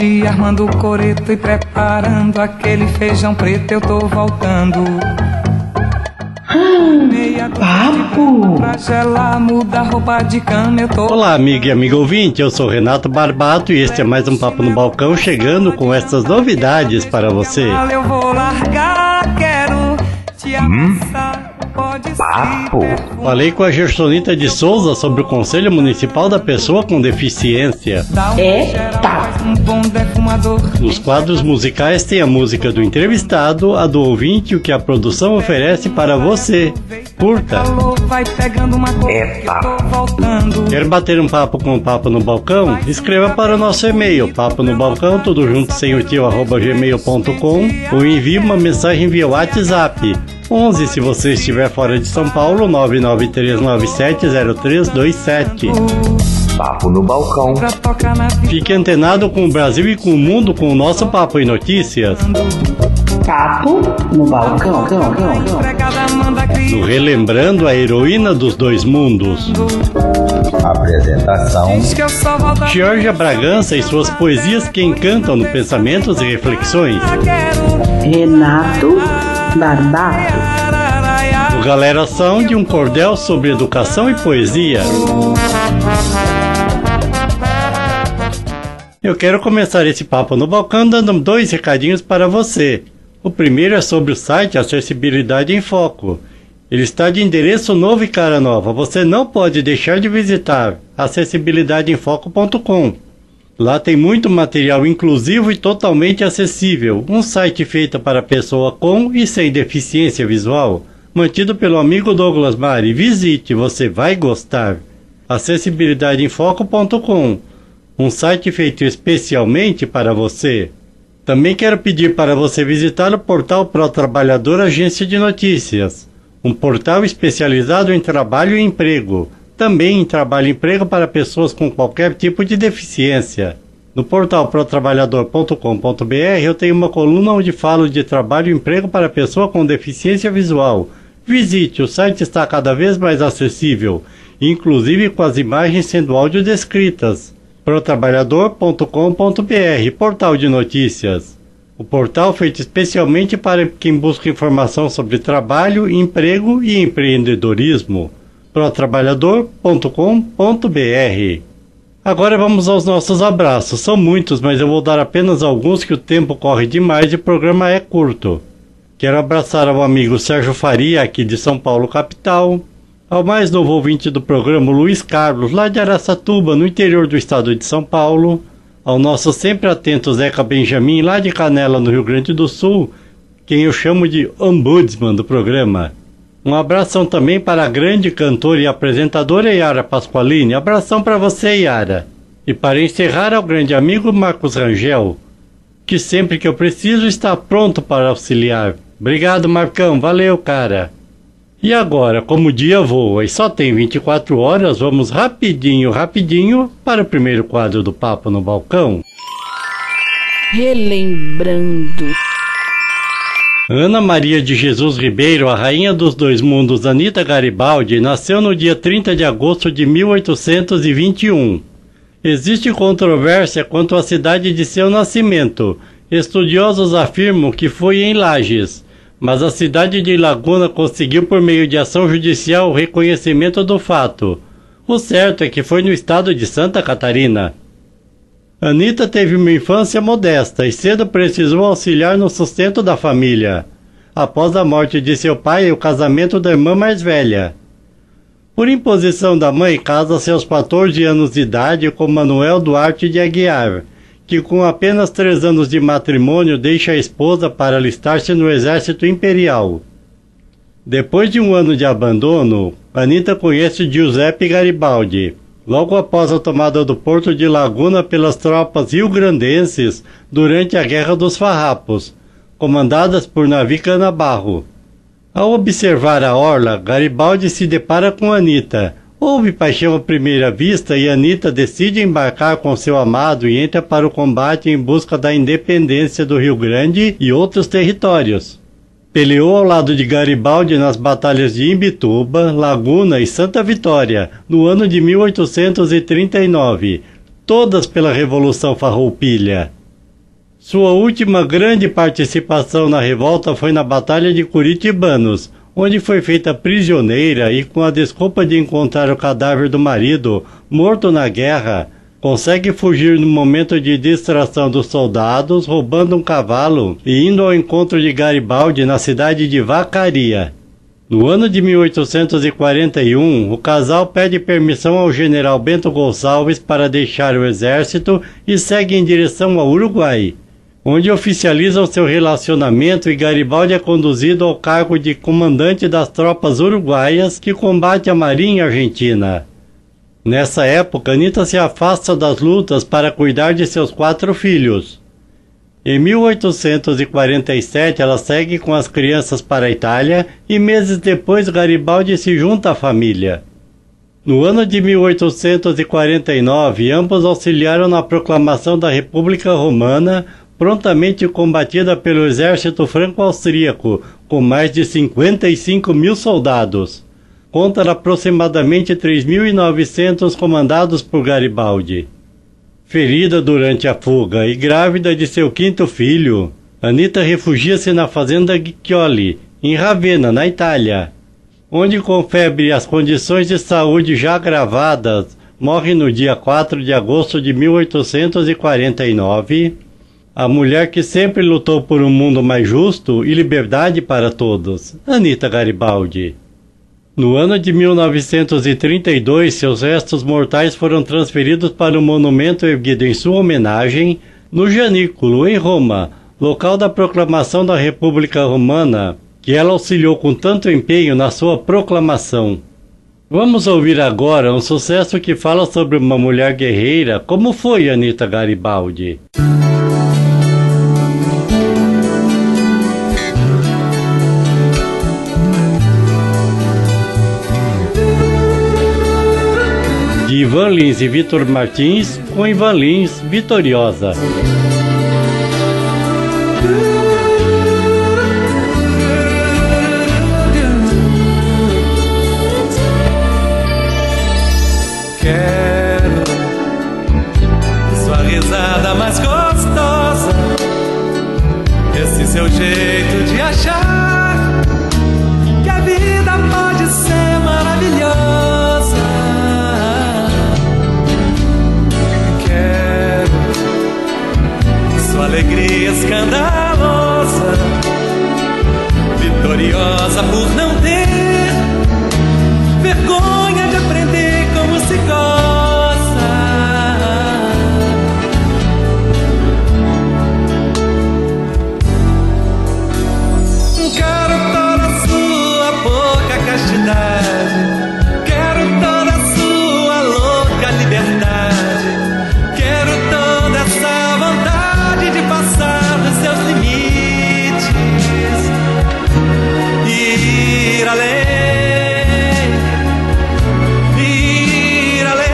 dia armando o coreto e preparando aquele feijão preto, eu tô voltando. Papo! Pra gelar, muda roupa de cama, eu tô... Olá, amiga e amigo ouvinte, eu sou Renato Barbato e este é mais um Papo no Balcão, chegando com essas novidades para você. Eu vou largar, quero te abraçar, pode Papo! Falei com a Gersonita de Souza sobre o Conselho Municipal da Pessoa com Deficiência. Eita! Nos quadros musicais tem a música do entrevistado, a do ouvinte e o que a produção oferece para você. Curta! Eita! Quer bater um papo com o Papo no Balcão? Escreva para o nosso e-mail, papo no balcão, tudo junto sem o tio, @gmail.com, ou envie uma mensagem via WhatsApp. 11 se você estiver fora de São Paulo, 993970327. Papo no Balcão. Fique antenado com o Brasil e com o mundo com o nosso Papo e Notícias. Papo no Balcão. No Relembrando a Heroína dos Dois Mundos. Apresentação: Georgia Bragança e suas poesias que encantam no Pensamentos e Reflexões. Renato Barbato. No Galera Sound, um cordel sobre educação e poesia. Eu quero começar esse Papo no Balcão dando 2 recadinhos para você. O primeiro é sobre o site Acessibilidade em Foco. Ele está de endereço novo e cara nova. Você não pode deixar de visitar acessibilidadeemfoco.com. Lá tem muito material inclusivo e totalmente acessível. Um site feito para pessoa com e sem deficiência visual, mantido pelo amigo Douglas Mari. Visite, você vai gostar. acessibilidadeemfoco.com. Um site feito especialmente para você. Também quero pedir para você visitar o portal Pro Trabalhador Agência de Notícias, um portal especializado em trabalho e emprego, também em trabalho e emprego para pessoas com qualquer tipo de deficiência. No portal protrabalhador.com.br eu tenho uma coluna onde falo de trabalho e emprego para pessoa com deficiência visual. Visite, o site está cada vez mais acessível, inclusive com as imagens sendo audiodescritas. protrabalhador.com.br, portal de notícias. O portal feito especialmente para quem busca informação sobre trabalho, emprego e empreendedorismo. protrabalhador.com.br. Agora vamos aos nossos abraços. São muitos, mas eu vou dar apenas alguns que o tempo corre demais e o programa é curto. Quero abraçar ao amigo Sérgio Faria, aqui de São Paulo, capital. Ao mais novo ouvinte do programa, Luiz Carlos, lá de Araçatuba, no interior do estado de São Paulo. Ao nosso sempre atento Zeca Benjamin, lá de Canela, no Rio Grande do Sul, quem eu chamo de ombudsman do programa. Um abração também para a grande cantora e apresentadora Yara Pasqualini. Abração para você, Yara. E para encerrar, ao grande amigo Marcos Rangel, que sempre que eu preciso está pronto para auxiliar. Obrigado, Marcão. Valeu, cara. E agora, como o dia voa e só tem 24 horas, vamos rapidinho para o primeiro quadro do Papo no Balcão. Relembrando. Ana Maria de Jesus Ribeiro, a rainha dos dois mundos, Anita Garibaldi, nasceu no dia 30 de agosto de 1821. Existe controvérsia quanto à cidade de seu nascimento. Estudiosos afirmam que foi em Lages, mas a cidade de Laguna conseguiu por meio de ação judicial o reconhecimento do fato. O certo é que foi no estado de Santa Catarina. Anita teve uma infância modesta e cedo precisou auxiliar no sustento da família, após a morte de seu pai e o casamento da irmã mais velha. Por imposição da mãe, casa-se aos 14 anos de idade com Manuel Duarte de Aguiar, que com apenas 3 anos de matrimônio deixa a esposa para alistar-se no exército imperial. Depois de 1 ano de abandono, Anita conhece Giuseppe Garibaldi, logo após a tomada do porto de Laguna pelas tropas rio-grandenses durante a Guerra dos Farrapos, comandadas por Navi Canabarro. Ao observar a orla, Garibaldi se depara com Anita. Houve paixão à primeira vista e Anita decide embarcar com seu amado e entra para o combate em busca da independência do Rio Grande e outros territórios. Peleou ao lado de Garibaldi nas batalhas de Imbituba, Laguna e Santa Vitória, no ano de 1839, todas pela Revolução Farroupilha. Sua última grande participação na revolta foi na Batalha de Curitibanos, onde foi feita prisioneira e, com a desculpa de encontrar o cadáver do marido, morto na guerra, consegue fugir no momento de distração dos soldados, roubando um cavalo e indo ao encontro de Garibaldi na cidade de Vacaria. No ano de 1841, o casal pede permissão ao general Bento Gonçalves para deixar o exército e segue em direção ao Uruguai, onde oficializam seu relacionamento e Garibaldi é conduzido ao cargo de comandante das tropas uruguaias que combate a Marinha Argentina. Nessa época, Anita se afasta das lutas para cuidar de seus 4 filhos. Em 1847, ela segue com as crianças para a Itália e meses depois Garibaldi se junta à família. No ano de 1849, ambos auxiliaram na proclamação da República Romana, prontamente combatida pelo exército franco-austríaco, com mais de 55 mil soldados, contra aproximadamente 3.900 comandados por Garibaldi. Ferida durante a fuga e grávida de seu 5º filho, Anita refugia-se na fazenda Guiccioli, em Ravenna, na Itália, onde, com febre e as condições de saúde já agravadas, morre no dia 4 de agosto de 1849, a mulher que sempre lutou por um mundo mais justo e liberdade para todos, Anita Garibaldi. No ano de 1932, seus restos mortais foram transferidos para o monumento erguido em sua homenagem no Janículo, em Roma, local da proclamação da República Romana, que ela auxiliou com tanto empenho na sua proclamação. Vamos ouvir agora um sucesso que fala sobre uma mulher guerreira, como foi Anita Garibaldi. De Ivan Lins e Vitor Martins, com Ivan Lins, Vitoriosa. Quero sua risada mais gostosa, esse seu jeito de achar que a vida pode ser maravilhosa. Alegria escandalosa, vitoriosa por não ter vergonha de aprender como se goza. Quero toda a sua pouca castidade, quero toda a sua louca liberdade, quero toda essa vontade de passar dos seus limites e ir além, ir além.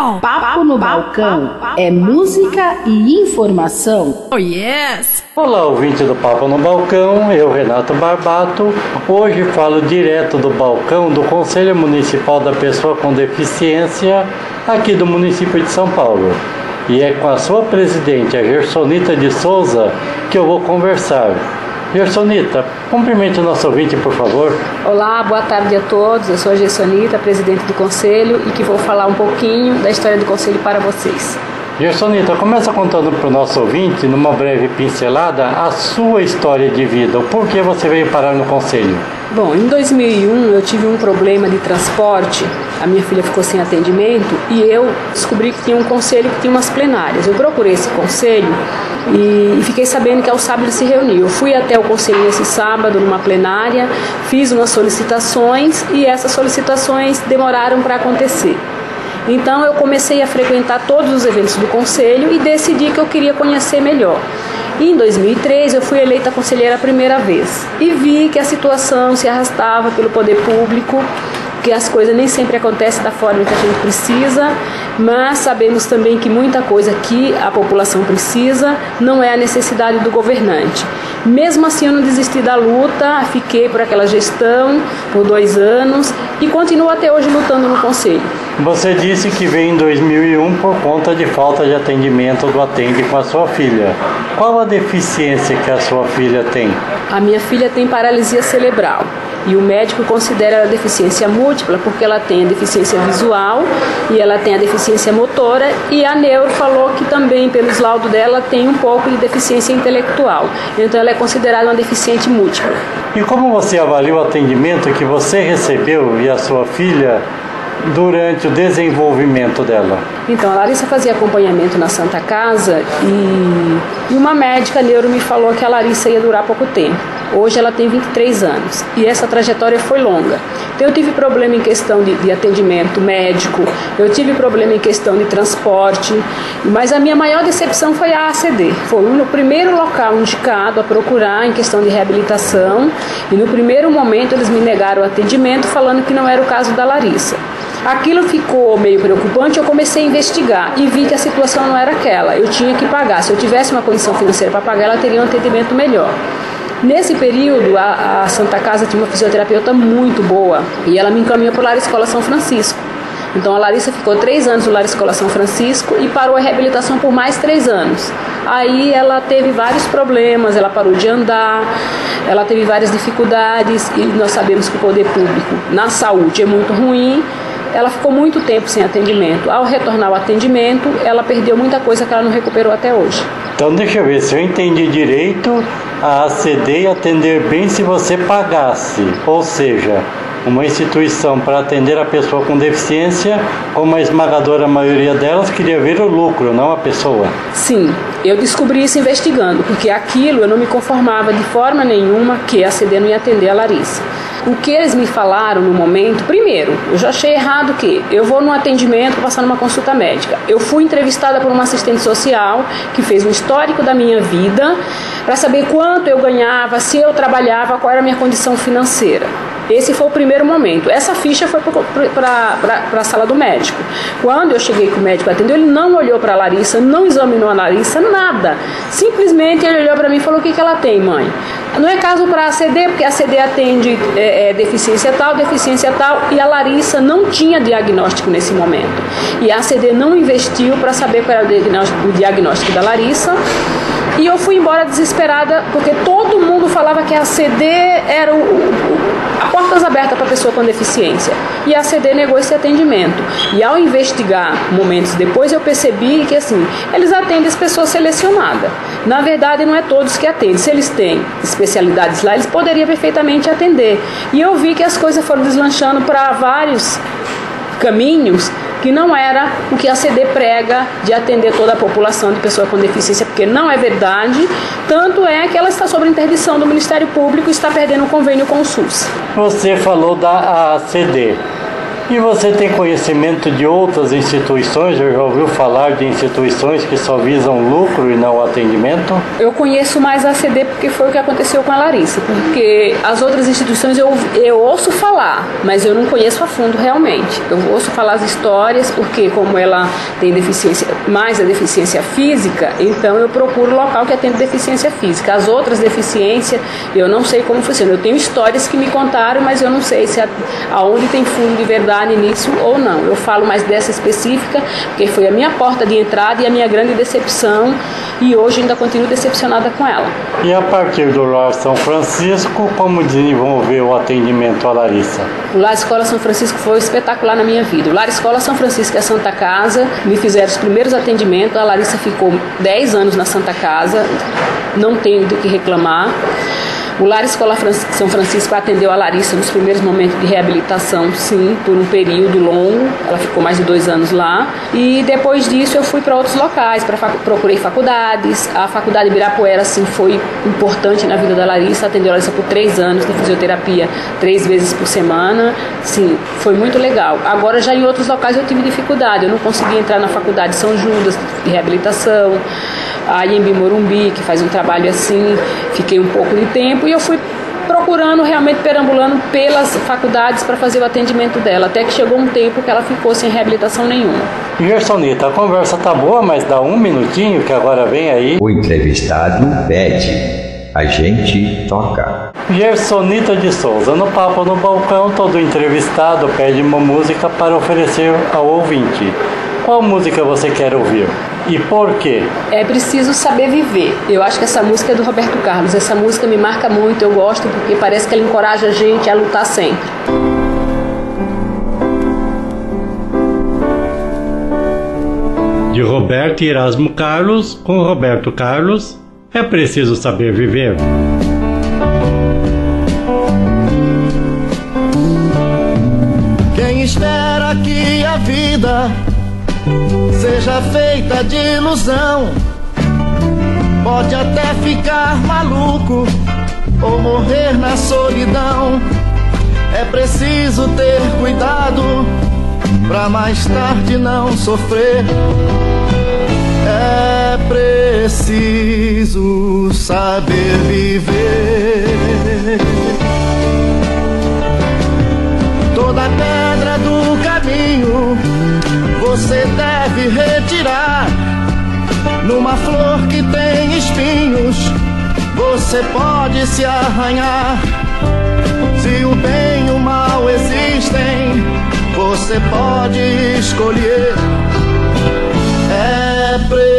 Papo no Balcão é música e informação. Oh, yes! Olá, ouvinte do Papo no Balcão, eu, Renato Barbato. Hoje falo direto do balcão do Conselho Municipal da Pessoa com Deficiência, aqui do município de São Paulo. E é com a sua presidente, a Gersonita de Souza, que eu vou conversar. Gersonita, cumprimente o nosso ouvinte, por favor. Olá, boa tarde a todos. Eu sou a Gersonita, presidente do Conselho, e que vou falar um pouquinho da história do Conselho para vocês. Gersonita, começa contando para o nosso ouvinte, numa breve pincelada, a sua história de vida. O porquê você veio parar no Conselho? Bom, em 2001 eu tive um problema de transporte, a minha filha ficou sem atendimento e eu descobri que tinha um conselho que tinha umas plenárias. Eu procurei esse conselho e fiquei sabendo que ao sábado se reuniu. Eu fui até o conselho nesse sábado, numa plenária, fiz umas solicitações e essas solicitações demoraram para acontecer. Então eu comecei a frequentar todos os eventos do conselho e decidi que eu queria conhecer melhor. E em 2003 eu fui eleita conselheira a primeira vez e vi que a situação se arrastava pelo poder público, que as coisas nem sempre acontecem da forma que a gente precisa, mas sabemos também que muita coisa que a população precisa não é a necessidade do governante. Mesmo assim eu não desisti da luta, fiquei por aquela gestão por 2 anos e continuo até hoje lutando no Conselho. Você disse que veio em 2001 por conta de falta de atendimento do Atende com a sua filha. Qual a deficiência que a sua filha tem? A minha filha tem paralisia cerebral e o médico considera ela deficiência múltipla porque ela tem a deficiência visual e ela tem a deficiência motora, e a neuro falou que também pelos laudos dela tem um pouco de deficiência intelectual, então ela é considerada uma deficiente múltipla. E como você avalia o atendimento que você recebeu e a sua filha durante o desenvolvimento dela? Então, a Larissa fazia acompanhamento na Santa Casa e uma médica neuro me falou que a Larissa ia durar pouco tempo. Hoje ela tem 23 anos e essa trajetória foi longa. Então, eu tive problema em questão de atendimento médico, eu tive problema em questão de transporte, mas a minha maior decepção foi a ACD. Foi o primeiro local indicado a procurar em questão de reabilitação e no primeiro momento eles me negaram o atendimento falando que não era o caso da Larissa. Aquilo ficou meio preocupante, eu comecei a investigar e vi que a situação não era aquela. Eu tinha que pagar. Se eu tivesse uma condição financeira para pagar, ela teria um atendimento melhor. Nesse período, a Santa Casa tinha uma fisioterapeuta muito boa e ela me encaminhou para o Lar Escola São Francisco. Então a Larissa ficou 3 anos no Lar Escola São Francisco e parou a reabilitação por mais 3 anos. Aí ela teve vários problemas, ela parou de andar, ela teve várias dificuldades e nós sabemos que o poder público na saúde é muito ruim. Ela ficou muito tempo sem atendimento. Ao retornar ao atendimento, ela perdeu muita coisa que ela não recuperou até hoje. Então deixa eu ver, se eu entendi direito, a ACD ia atender bem se você pagasse, ou seja, uma instituição para atender a pessoa com deficiência, como a esmagadora maioria delas queria ver o lucro, não a pessoa. Sim, eu descobri isso investigando, porque aquilo eu não me conformava de forma nenhuma que a ACD não ia atender a Larissa. O que eles me falaram no momento, primeiro, eu já achei errado que eu vou num atendimento para passar numa consulta médica. Eu fui entrevistada por uma assistente social que fez um histórico da minha vida para saber quanto eu ganhava, se eu trabalhava, qual era a minha condição financeira. Esse foi o primeiro momento. Essa ficha foi para a sala do médico. Quando eu cheguei com o médico atendeu, ele não olhou para a Larissa, não examinou a Larissa, nada. Simplesmente ele olhou para mim e falou: o que ela tem, mãe? Não é caso para a ACD, porque a ACD atende deficiência tal, e a Larissa não tinha diagnóstico nesse momento. E a ACD não investiu para saber qual era o diagnóstico da Larissa. E eu fui embora desesperada, porque todo mundo falava que a ACD era a portas abertas para a pessoa com deficiência. E a ACD negou esse atendimento. E ao investigar momentos depois, eu percebi que assim, eles atendem as pessoas selecionadas. Na verdade, não é todos que atendem. Se eles têm especialidades lá, eles poderiam perfeitamente atender. E eu vi que as coisas foram deslanchando para vários caminhos que não era o que a ACD prega de atender toda a população de pessoa com deficiência, porque não é verdade. Tanto é que ela está sob interdição do Ministério Público e está perdendo o convênio com o SUS. Você falou da ACD. E você tem conhecimento de outras instituições? Já ouviu falar de instituições que só visam lucro e não atendimento? Eu conheço mais a ACD porque foi o que aconteceu com a Larissa, porque as outras instituições eu ouço falar, mas eu não conheço a fundo realmente. Eu ouço falar as histórias porque como ela tem deficiência, mais a deficiência física, então eu procuro o local que atende deficiência física. As outras deficiências, eu não sei como funciona. Eu tenho histórias que me contaram, mas eu não sei se aonde tem fundo de verdade nisso ou não. Eu falo mais dessa específica, porque foi a minha porta de entrada e a minha grande decepção, e hoje ainda continuo decepcionada com ela. E a partir do Lar São Francisco, como desenvolver o atendimento à Larissa? O Lar Escola São Francisco foi espetacular na minha vida. O Lar Escola São Francisco é a Santa Casa, me fizeram os primeiros atendimentos, a Larissa ficou 10 anos na Santa Casa, não tenho do que reclamar. O Lar Escola São Francisco atendeu a Larissa nos primeiros momentos de reabilitação, sim, por um período longo. Ela ficou mais de 2 anos lá. E depois disso eu fui para outros locais, procurei faculdades. A faculdade Ibirapuera, sim, foi importante na vida da Larissa. Atendeu a Larissa por 3 anos de fisioterapia, 3 vezes por semana. Sim, foi muito legal. Agora já em outros locais eu tive dificuldade. Eu não consegui entrar na faculdade São Judas de reabilitação, a IMB Morumbi, que faz um trabalho assim, fiquei um pouco de tempo e eu fui procurando, realmente perambulando pelas faculdades para fazer o atendimento dela, até que chegou um tempo que ela ficou sem reabilitação nenhuma. Gersonita, a conversa tá boa, mas dá um minutinho que agora vem aí. O entrevistado pede, a gente toca. Gersonita de Souza, no Papo no Balcão, todo entrevistado pede uma música para oferecer ao ouvinte. Qual música você quer ouvir? E por quê? É Preciso Saber Viver. Eu acho que essa música é do Roberto Carlos. Essa música me marca muito, eu gosto, porque parece que ela encoraja a gente a lutar sempre. De Roberto Erasmo Carlos, com Roberto Carlos, É Preciso Saber Viver. Quem espera que a vida seja feita de ilusão pode até ficar maluco ou morrer na solidão. É preciso ter cuidado pra mais tarde não sofrer. É preciso saber viver. Toda pedra do caminho você deve retirar. Numa flor que tem espinhos você pode se arranhar. Se o bem e o mal existem, você pode escolher. É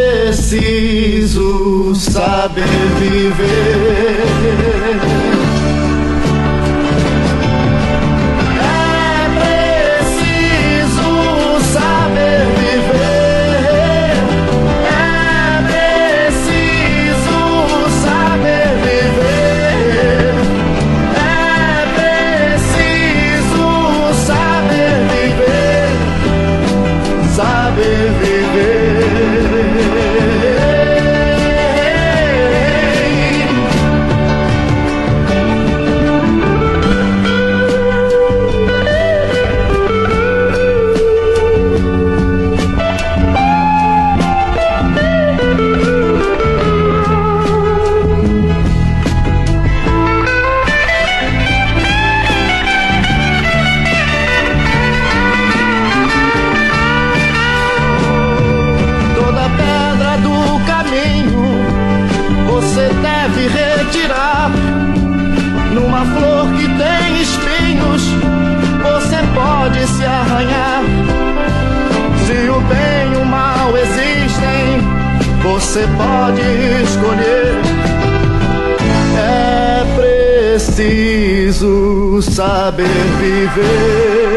preciso saber viver. Numa flor que tem espinhos você pode se arranhar. Se o bem e o mal existem, você pode escolher. É preciso saber viver.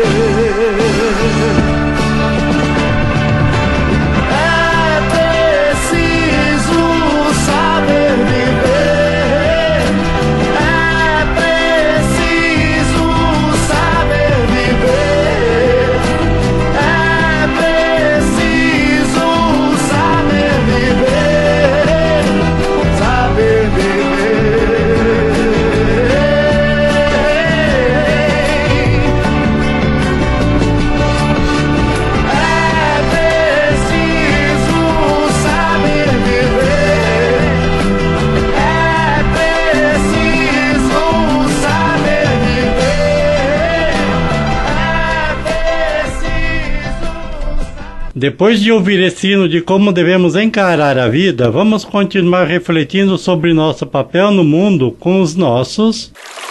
Depois de ouvir esse hino de como devemos encarar a vida, vamos continuar refletindo sobre nosso papel no mundo com os nossos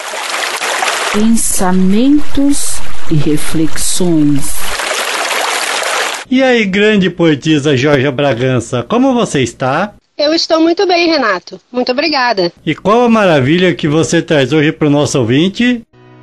pensamentos e reflexões. E aí, grande poetisa Georgia Bragança, como você está? Eu estou muito bem, Renato. Muito obrigada. E qual a maravilha que você traz hoje para o nosso ouvinte?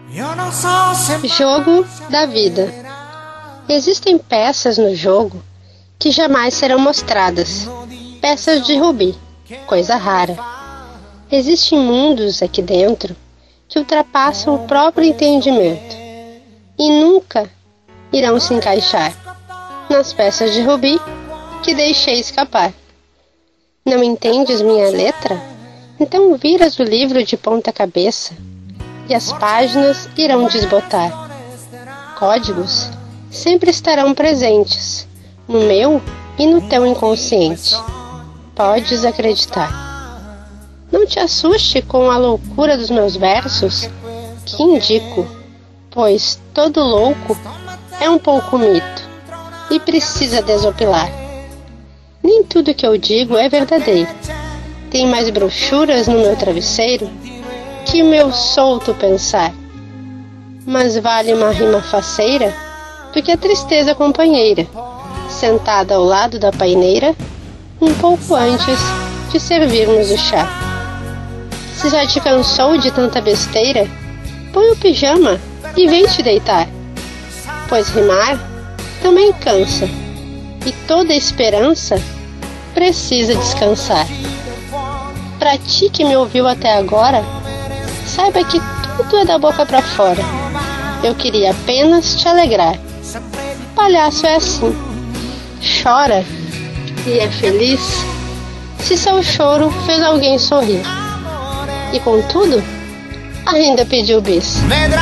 Jogo da vida. Existem peças no jogo que jamais serão mostradas. Peças de rubi, coisa rara. Existem mundos aqui dentro que ultrapassam o próprio entendimento e nunca irão se encaixar nas peças de rubi que deixei escapar. Não entendes minha letra? Então viras o livro de ponta cabeça e as páginas irão desbotar. Códigos sempre estarão presentes no meu e no teu inconsciente. Podes acreditar. Não te assuste com a loucura dos meus versos, que indico, pois todo louco é um pouco mito e precisa desopilar. Nem tudo que eu digo é verdadeiro. Tem mais brochuras no meu travesseiro que o meu solto pensar. Mas vale uma rima faceira do que a tristeza companheira, sentada ao lado da paineira, um pouco antes de servirmos o chá. Se já te cansou de tanta besteira, põe o pijama e vem te deitar, pois rimar também cansa, e toda esperança precisa descansar. Pra ti que me ouviu até agora, saiba que tudo é da boca pra fora. Eu queria apenas te alegrar. Palhaço é assim, chora e é feliz se seu choro fez alguém sorrir. E contudo, ainda pediu bis.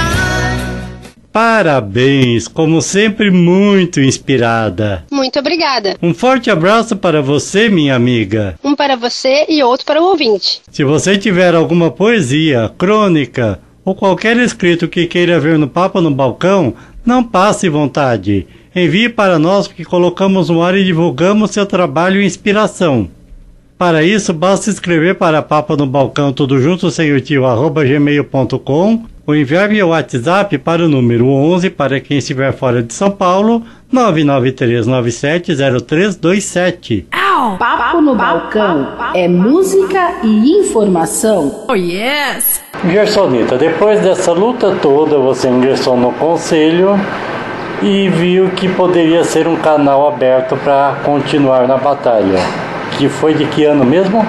Parabéns, como sempre muito inspirada. Muito obrigada. Um forte abraço para você, minha amiga. Um para você e outro para o ouvinte. Se você tiver alguma poesia, crônica ou qualquer escrito que queira ver no Papo no Balcão, não passe vontade. Envie para nós que colocamos no ar e divulgamos seu trabalho e inspiração. Para isso, basta escrever para Papo no Balcão tudo junto sem o tio @gmail.com ou enviar via WhatsApp para o número 11 para quem estiver fora de São Paulo, 993970327. Papo no Balcão é música e informação. Oh, yes! Gersonita, depois dessa luta toda, você ingressou no conselho e viu que poderia ser um canal aberto para continuar na batalha. Que foi de que ano mesmo?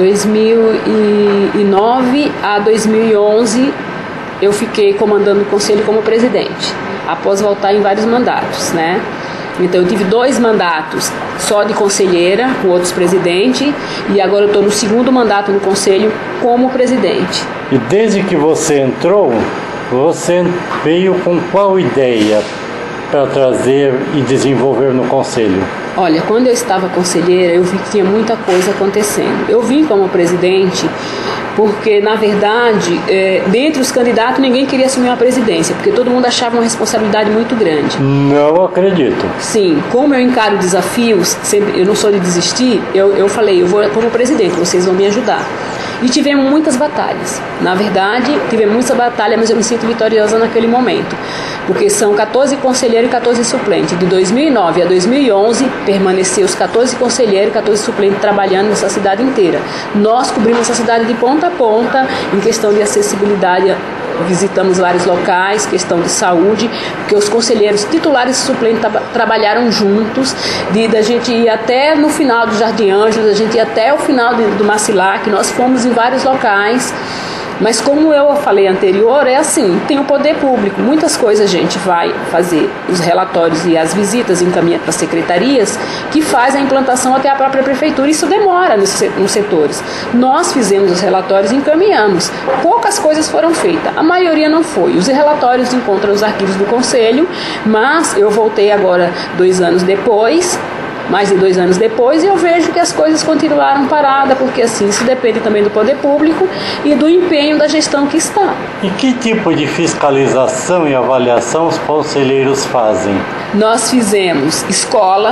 2009 a 2011 eu fiquei comandando o conselho como presidente, após voltar em vários mandatos, né? Então eu tive 2 mandatos só de conselheira, com outros presidentes, e agora eu estou no 2º mandato no conselho como presidente. E desde que você entrou, você veio com qual ideia para trazer e desenvolver no conselho? Olha, quando eu estava conselheira, eu vi que tinha muita coisa acontecendo. Eu vim como presidente porque, na verdade, dentre os candidatos, ninguém queria assumir uma presidência, porque todo mundo achava uma responsabilidade muito grande. Não acredito. Sim, como eu encaro desafios, sempre, eu não sou de desistir, eu falei, eu vou como presidente, vocês vão me ajudar. E tivemos muitas batalhas. Na verdade, tivemos muitas batalhas, mas eu me sinto vitoriosa naquele momento. Porque são 14 conselheiros e 14 suplentes. De 2009 a 2011, permaneceu os 14 conselheiros e 14 suplentes trabalhando nessa cidade inteira. Nós cobrimos essa cidade de ponta a ponta, em questão de acessibilidade. Visitamos vários locais, questão de saúde, porque os conselheiros titulares e suplentes trabalharam juntos, da gente ir até no final do Jardim Ângelos, a gente ir até o final do Macilac, nós fomos em vários locais. Mas como eu falei anterior, é assim, tem o poder público, muitas coisas a gente vai fazer, os relatórios e as visitas encaminha para as secretarias, que faz a implantação até a própria prefeitura, isso demora nos setores. Nós fizemos os relatórios e encaminhamos, poucas coisas foram feitas, a maioria não foi. Os relatórios encontram nos arquivos do conselho, mas eu voltei agora 2 anos depois, mais de 2 anos depois, e eu vejo que as coisas continuaram paradas, porque assim, isso depende também do poder público e do empenho da gestão que está. E que tipo de fiscalização e avaliação os conselheiros fazem? Nós fizemos escolas,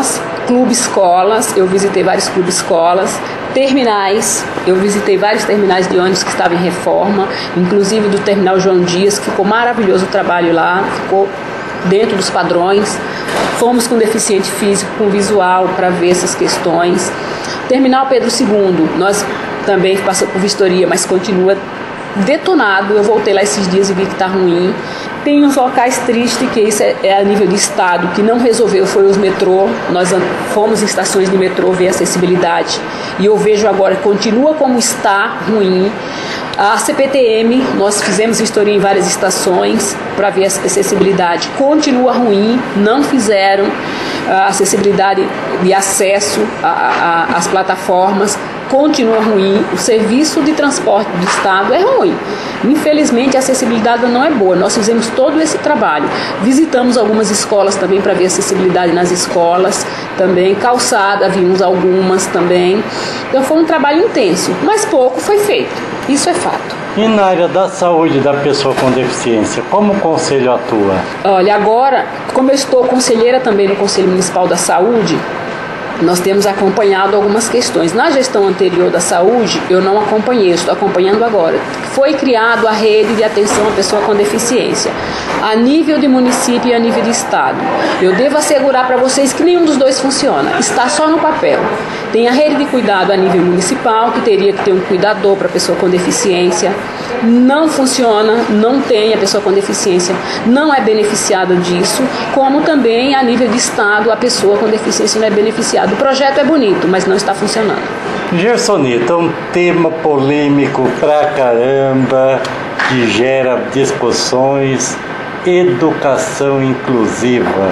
clube escolas, eu visitei vários clubes escolas, terminais, eu visitei vários terminais de ônibus que estavam em reforma, inclusive do terminal João Dias, que ficou maravilhoso o trabalho lá, ficou dentro dos padrões. Fomos com deficiente físico, com visual, para ver essas questões. Terminal Pedro II, nós também passamos por vistoria, mas continua detonado. Eu voltei lá esses dias e vi que está ruim. Tem uns locais tristes, que isso é a nível de estado, que não resolveu, foi os metrô. Nós fomos em estações de metrô ver acessibilidade, e eu vejo agora que continua como está ruim. A CPTM, nós fizemos vistoria em várias estações para ver a acessibilidade, continua ruim, não fizeram a acessibilidade de acesso às plataformas, continua ruim, o serviço de transporte do estado é ruim. Infelizmente a acessibilidade não é boa. Nós fizemos todo esse trabalho, visitamos algumas escolas também para ver a acessibilidade nas escolas, também calçada, vimos algumas também. Então foi um trabalho intenso, mas pouco foi feito, isso é fato. E na área da saúde da pessoa com deficiência, como o Conselho atua? Olha, agora, como eu estou conselheira também no Conselho Municipal da Saúde, nós temos acompanhado algumas questões. Na gestão anterior da saúde, eu não acompanhei, estou acompanhando agora. Foi criado a rede de atenção à pessoa com deficiência, a nível de município e a nível de estado. Eu devo assegurar para vocês que nenhum dos dois funciona, está só no papel. Tem a rede de cuidado a nível municipal, que teria que ter um cuidador para a pessoa com deficiência. Não funciona, não tem, a pessoa com deficiência não é beneficiada disso, como também a nível de estado a pessoa com deficiência não é beneficiada. O projeto é bonito, mas não está funcionando. Gersonita, um tema polêmico pra caramba, que gera discussões, educação inclusiva.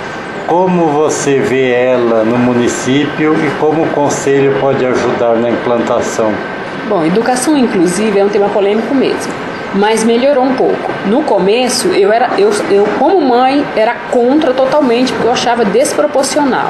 Como você vê ela no município e como o Conselho pode ajudar na implantação? Bom, educação inclusiva é um tema polêmico mesmo, mas melhorou um pouco. No começo, eu como mãe, era contra totalmente, porque eu achava desproporcional.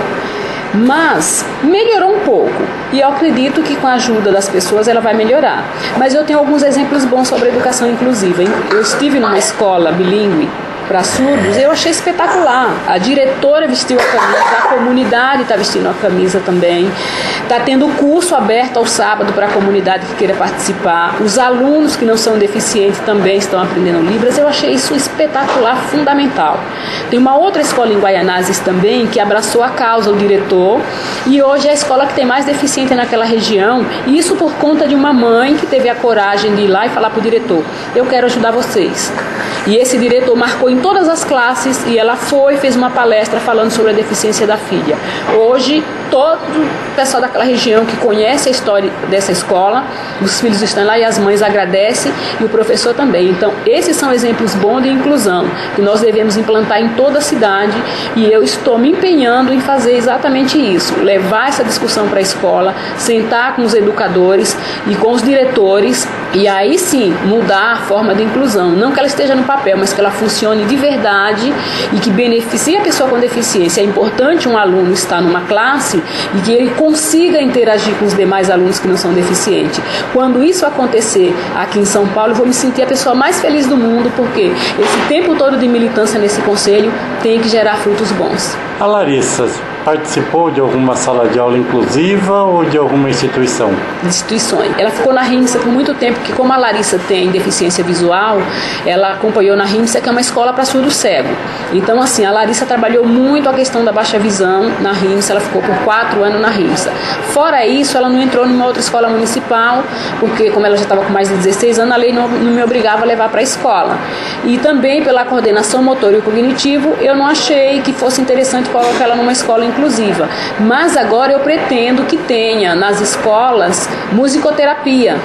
Mas melhorou um pouco, e eu acredito que com a ajuda das pessoas ela vai melhorar. Mas eu tenho alguns exemplos bons sobre a educação inclusiva. Eu estive numa escola bilíngue para surdos, eu achei espetacular. A diretora vestiu a camisa, a comunidade está vestindo a camisa também. Está tendo curso aberto ao sábado para a comunidade que queira participar. Os alunos que não são deficientes também estão aprendendo Libras. Eu achei isso espetacular, fundamental. Tem uma outra escola em Guaianazes também que abraçou a causa, o diretor, e hoje é a escola que tem mais deficiente naquela região. E isso por conta de uma mãe que teve a coragem de ir lá e falar para o diretor: eu quero ajudar vocês. E esse diretor marcou em todas as classes, e ela fez uma palestra falando sobre a deficiência da filha. Hoje, todo o pessoal daquela região que conhece a história dessa escola, os filhos estão lá e as mães agradecem, e o professor também. Então, esses são exemplos bons de inclusão, que nós devemos implantar em toda a cidade, e eu estou me empenhando em fazer exatamente isso, levar essa discussão para a escola, sentar com os educadores e com os diretores, e aí sim, mudar a forma de inclusão. Não que ela esteja no papel, mas que ela funcione de verdade e que beneficie a pessoa com deficiência. É importante um aluno estar numa classe e que ele consiga interagir com os demais alunos que não são deficientes. Quando isso acontecer aqui em São Paulo, eu vou me sentir a pessoa mais feliz do mundo, porque esse tempo todo de militância nesse conselho tem que gerar frutos bons. A Larissa participou de alguma sala de aula inclusiva ou de alguma instituição? Instituições. Ela ficou na RIMSA por muito tempo, porque como a Larissa tem deficiência visual, ela acompanhou na RIMSA, que é uma escola para surdo cego. Então, assim, a Larissa trabalhou muito a questão da baixa visão na RIMSA, ela ficou por 4 anos na RIMSA. Fora isso, ela não entrou numa outra escola municipal, porque como ela já estava com mais de 16 anos, a lei não me obrigava a levar para a escola. E também pela coordenação motor e cognitivo, eu não achei que fosse interessante colocar ela numa escola inclusiva. Mas agora eu pretendo que tenha nas escolas musicoterapia.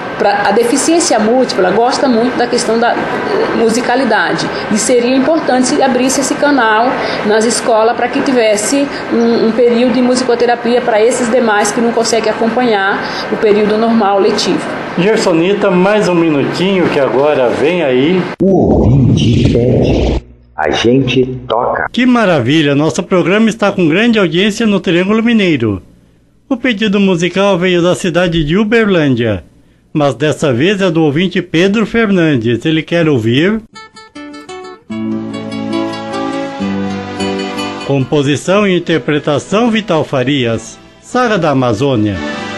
A deficiência múltipla gosta muito da questão da musicalidade, e seria importante se abrisse esse canal nas escolas para que tivesse um período de musicoterapia para esses demais que não conseguem acompanhar o período normal letivo. Gersonita, mais um minutinho que agora vem aí. O ouvinte pede, a gente toca. Que maravilha, nosso programa está com grande audiência no Triângulo Mineiro. O pedido musical veio da cidade de Uberlândia, mas dessa vez é do ouvinte Pedro Fernandes. Ele quer ouvir Composição e interpretação Vital Farias. Saga da Amazônia.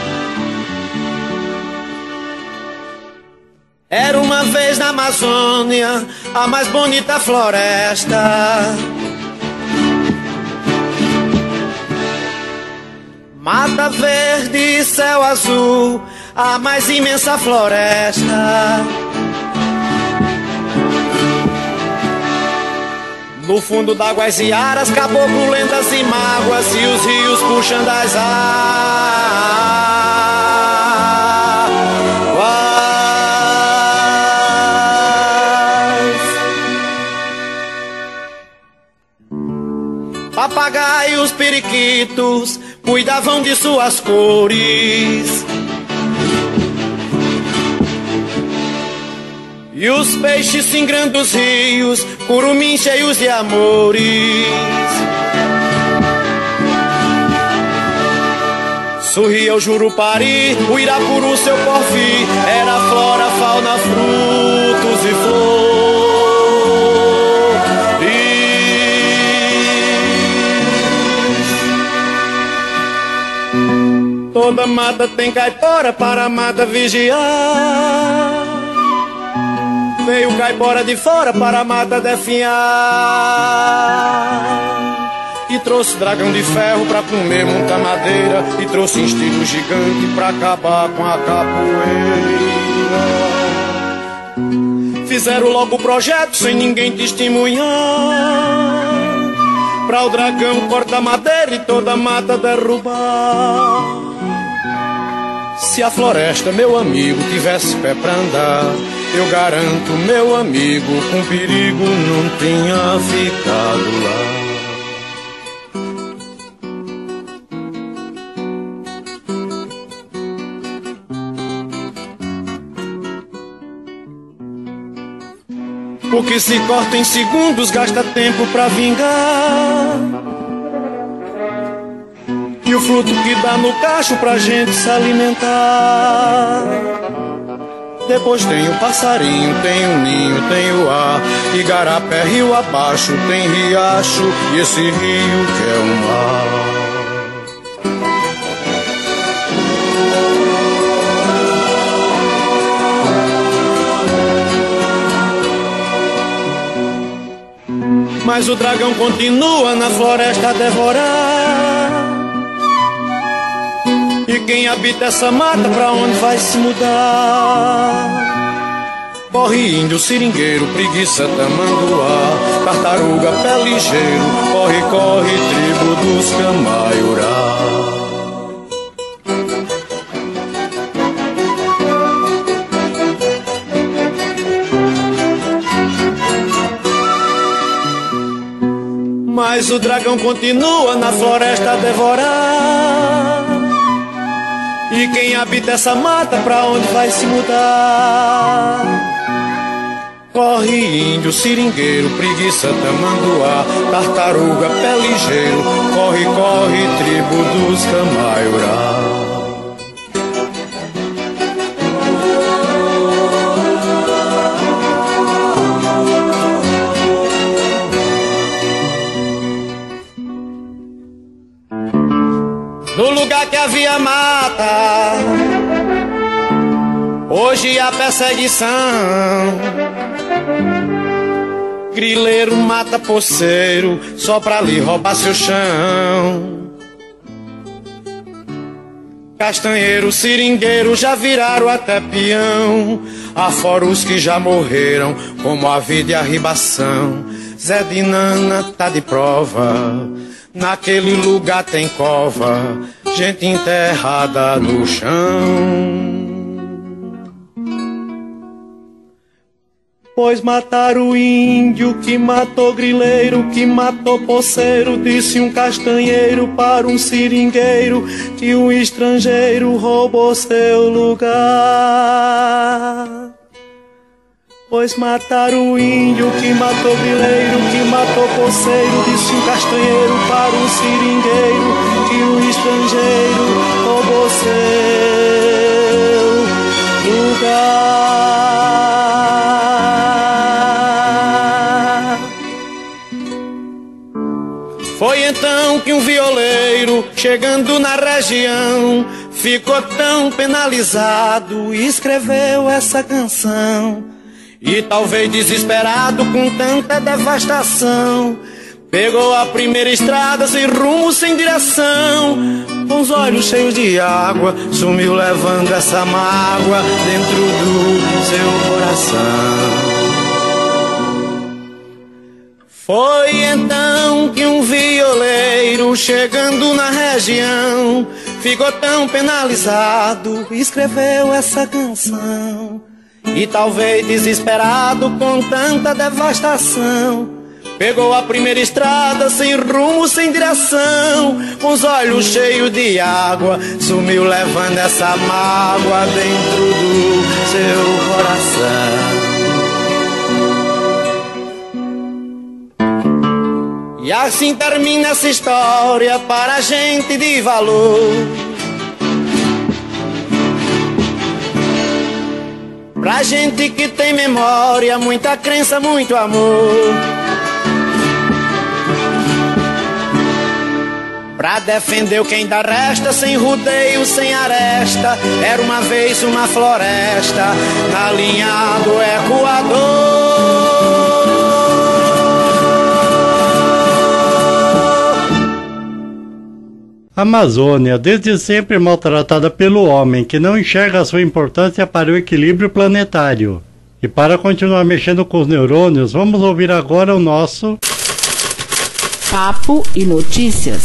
Era uma vez na Amazônia a mais bonita floresta. Mata verde e céu azul, a mais imensa floresta. No fundo d'águas e aras, caboclo, lendas e mágoas, e os rios puxando as águas. Papagaios, periquitos cuidavam de suas cores, e os peixes singrando os rios, curumins cheios de amores. Sorria o Jurupari, o Irapuru, seu porfir, era flora, fauna, frutos e flores. Toda mata tem caipora para a mata vigiar. Veio o caipora de fora para a mata definhar, e trouxe dragão de ferro para comer muita madeira, e trouxe instinto gigante para acabar com a capoeira. Fizeram logo o projeto sem ninguém testemunhar, pra o dragão cortar madeira e toda a mata derrubar. Se a floresta, meu amigo, tivesse pé pra andar, eu garanto, meu amigo, com perigo não tinha ficado lá. O que se corta em segundos gasta tempo pra vingar, e o fruto que dá no cacho pra gente se alimentar. Depois tem o passarinho, tem o ninho, tem o ar, igarapé, rio abaixo, tem riacho, e esse rio que é o mar. Mas o dragão continua na floresta a devorar, e quem habita essa mata pra onde vai se mudar? Corre índio, seringueiro, preguiça, tamanduá, tartaruga, pé ligeiro, corre, corre, tribo dos Camaiurá. Mas o dragão continua na floresta a devorar, e quem habita essa mata pra onde vai se mudar? Corre índio, seringueiro, preguiça, tamanduá, tartaruga, pé ligeiro, corre, corre, tribo dos Camaiurá. No lugar que havia mata, hoje há perseguição. Grileiro mata poceiro só pra lhe roubar seu chão. Castanheiro, seringueiro já viraram até peão, afora os que já morreram, como a vida e a ribação. Zé de Nana tá de prova, naquele lugar tem cova, gente enterrada no chão. Pois mataram o índio, que matou grileiro, que matou poceiro, disse um castanheiro para um seringueiro, que um estrangeiro roubou seu lugar. Pois mataram o índio, que matou grileiro, que matou poceiro, disse um castanheiro para um seringueiro, que um estrangeiro roubou seu lugar. Foi chegando na região, ficou tão penalizado e escreveu essa canção. E talvez desesperado com tanta devastação, pegou a primeira estrada sem rumo, sem direção. Com os olhos cheios de água, sumiu levando essa mágoa dentro do seu coração. Foi então que um violeiro, chegando na região, ficou tão penalizado e escreveu essa canção. E talvez desesperado com tanta devastação, pegou a primeira estrada sem rumo, sem direção. Com os olhos cheios de água, sumiu levando essa mágoa dentro do seu coração. E assim termina essa história para a gente de valor, pra gente que tem memória, muita crença, muito amor. Pra defender o que ainda resta, sem rodeio, sem aresta. Era uma vez uma floresta na linha do Equador. A Amazônia, desde sempre maltratada pelo homem, que não enxerga a sua importância para o equilíbrio planetário. E para continuar mexendo com os neurônios, vamos ouvir agora o nosso Papo e Notícias.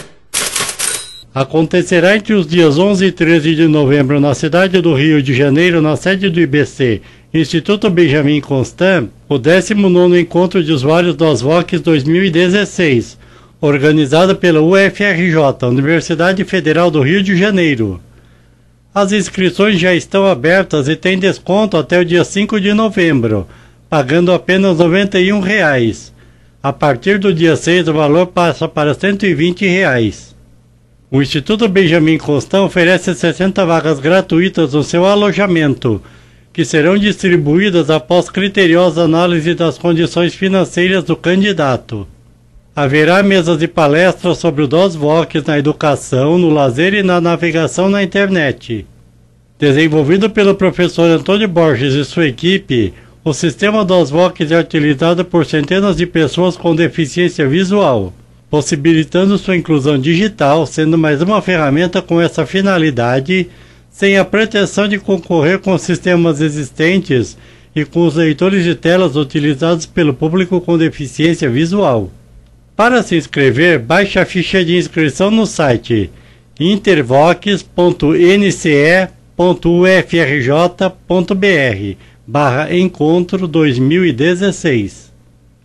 Acontecerá entre os dias 11 e 13 de novembro na cidade do Rio de Janeiro, na sede do IBC, Instituto Benjamin Constant, o 19º Encontro de Usuários do Asvox 2016, organizado pela UFRJ, Universidade Federal do Rio de Janeiro. As inscrições já estão abertas e têm desconto até o dia 5 de novembro, pagando apenas R$ 91. A partir do dia 6, o valor passa para R$ 120. O Instituto Benjamin Constant oferece 60 vagas gratuitas no seu alojamento, que serão distribuídas após criteriosa análise das condições financeiras do candidato. Haverá mesas de palestras sobre o DOSVOX na educação, no lazer e na navegação na internet. Desenvolvido pelo professor Antônio Borges e sua equipe, o sistema DOSVOX é utilizado por centenas de pessoas com deficiência visual, possibilitando sua inclusão digital, sendo mais uma ferramenta com essa finalidade, sem a pretensão de concorrer com os sistemas existentes e com os leitores de telas utilizados pelo público com deficiência visual. Para se inscrever, baixe a ficha de inscrição no site intervox.nce.ufrj.br/encontro 2016.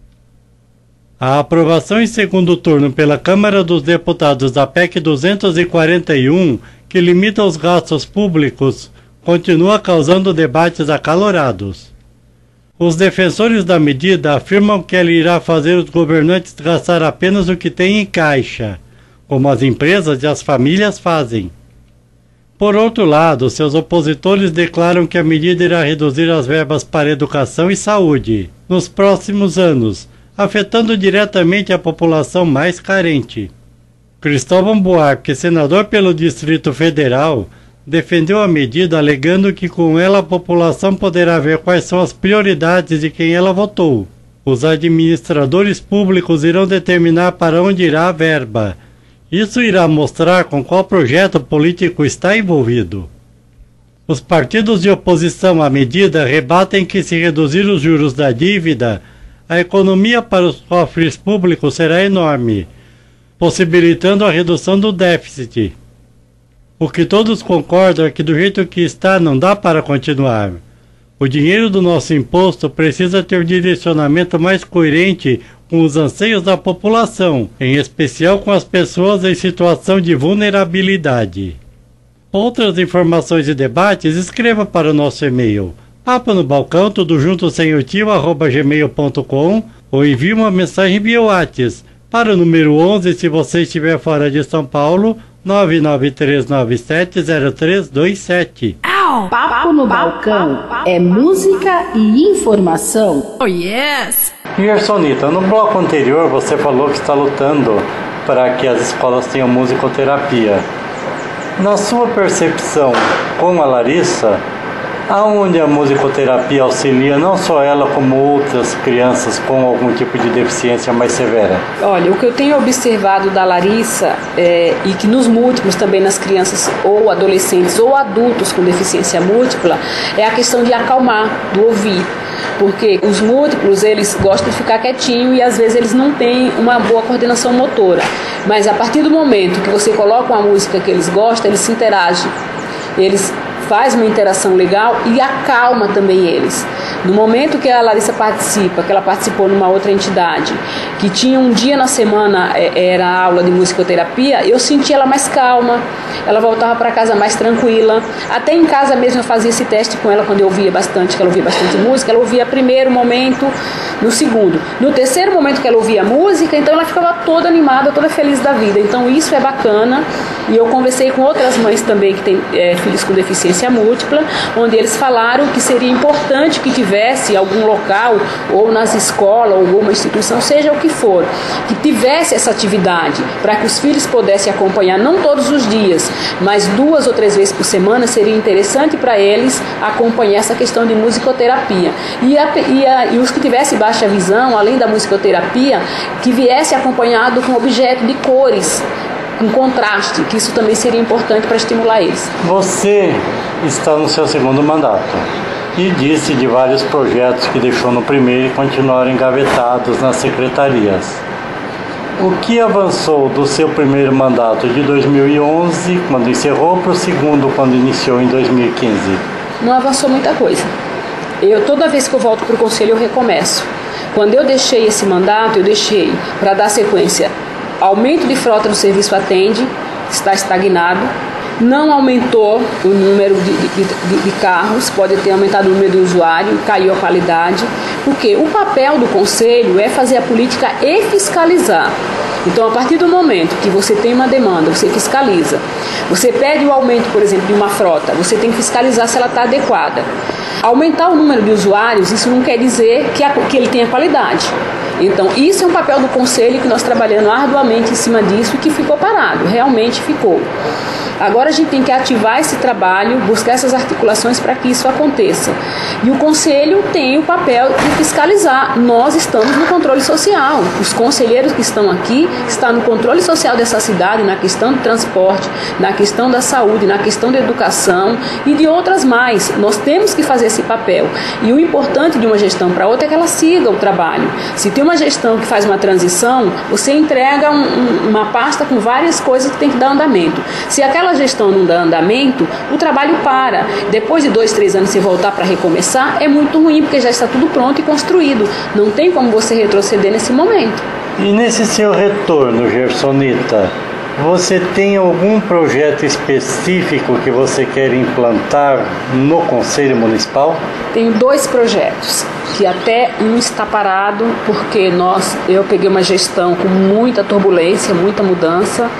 A aprovação em segundo turno pela Câmara dos Deputados da PEC 241, que limita os gastos públicos, continua causando debates acalorados. Os defensores da medida afirmam que ela irá fazer os governantes gastar apenas o que têm em caixa, como as empresas e as famílias fazem. Por outro lado, seus opositores declaram que a medida irá reduzir as verbas para educação e saúde nos próximos anos, afetando diretamente a população mais carente. Cristóvão Buarque, senador pelo Distrito Federal, defendeu a medida alegando que com ela a população poderá ver quais são as prioridades de quem ela votou. Os administradores públicos irão determinar para onde irá a verba. Isso irá mostrar com qual projeto político está envolvido. Os partidos de oposição à medida rebatem que, se reduzir os juros da dívida, a economia para os cofres públicos será enorme, possibilitando a redução do déficit. O que todos concordam é que do jeito que está não dá para continuar. O dinheiro do nosso imposto precisa ter um direcionamento mais coerente com os anseios da população, em especial com as pessoas em situação de vulnerabilidade. Outras informações e debates, escreva para o nosso e-mail papo no balcão, tudo junto sem o tio, @gmail.com, ou envie uma mensagem via WhatsApp para o número 11 se você estiver fora de São Paulo, 993970327. Papo no Balcão é música e informação. Oh yes! Gersonita, no bloco anterior você falou que está lutando para que as escolas tenham musicoterapia. Na sua percepção com a Larissa, aonde a musicoterapia auxilia não só ela como outras crianças com algum tipo de deficiência mais severa? Olha, o que eu tenho observado da Larissa e que nos múltiplos também nas crianças ou adolescentes ou adultos com deficiência múltipla é a questão de acalmar, do ouvir. Porque os múltiplos, eles gostam de ficar quietinho e às vezes eles não têm uma boa coordenação motora. Mas a partir do momento que você coloca uma música que eles gostam, eles se interagem. Eles faz uma interação legal e acalma também eles. No momento que a Larissa participa, que ela participou numa outra entidade, que tinha um dia na semana, era aula de musicoterapia, eu senti ela mais calma, ela voltava para casa mais tranquila. Até em casa mesmo eu fazia esse teste com ela quando eu ouvia bastante, que ela ouvia bastante música, ela ouvia primeiro momento, no segundo. No terceiro momento que ela ouvia música, então ela ficava toda animada, toda feliz da vida. Então isso é bacana. E eu conversei com outras mães também que têm filhos com deficiência múltipla, onde eles falaram que seria importante que tivesse algum local, ou nas escolas, ou alguma instituição, seja o que for, que tivesse essa atividade, para que os filhos pudessem acompanhar, não todos os dias, mas 2 ou 3 vezes por semana, seria interessante para eles acompanhar essa questão de musicoterapia. E os que tivessem baixa visão, além da musicoterapia, que viesse acompanhado com objeto de cores, com contraste, que isso também seria importante para estimular eles. Você está no seu segundo mandato e disse de vários projetos que deixou no primeiro e continuaram engavetados nas secretarias. O que avançou do seu primeiro mandato de 2011, quando encerrou, para o segundo, quando iniciou em 2015? Não avançou muita coisa. Toda vez que eu volto para o conselho, eu recomeço. Quando eu deixei esse mandato, eu deixei para dar sequência. Aumento de frota no serviço Atende, está estagnado. Não aumentou o número de carros, pode ter aumentado o número de usuário, caiu a qualidade. Porque o papel do conselho é fazer a política e fiscalizar. Então, a partir do momento que você tem uma demanda, você fiscaliza. Você pede o aumento, por exemplo, de uma frota, você tem que fiscalizar se ela está adequada. Aumentar o número de usuários, isso não quer dizer que ele tenha qualidade. Então, isso é um papel do conselho que nós trabalhamos arduamente em cima disso e que ficou parado, realmente ficou. Agora a gente tem que ativar esse trabalho, buscar essas articulações para que isso aconteça. E o conselho tem o papel de fiscalizar. Nós estamos no controle social. Os conselheiros que estão aqui estão no controle social dessa cidade, na questão do transporte, na questão da saúde, na questão da educação e de outras mais. Nós temos que fazer esse papel. E o importante de uma gestão para outra é que ela siga o trabalho. Se tem uma gestão que faz uma transição, você entrega uma pasta com várias coisas que tem que dar andamento. Se aquela gestão não dá andamento, o trabalho para. Depois de 2, 3 anos você voltar para recomeçar, é muito ruim, porque já está tudo pronto e construído. Não tem como você retroceder nesse momento. E nesse seu retorno, Gersonita, você tem algum projeto específico que você quer implantar no Conselho Municipal? Tenho 2 projetos, que até um está parado, porque eu peguei uma gestão com muita turbulência, muita mudança.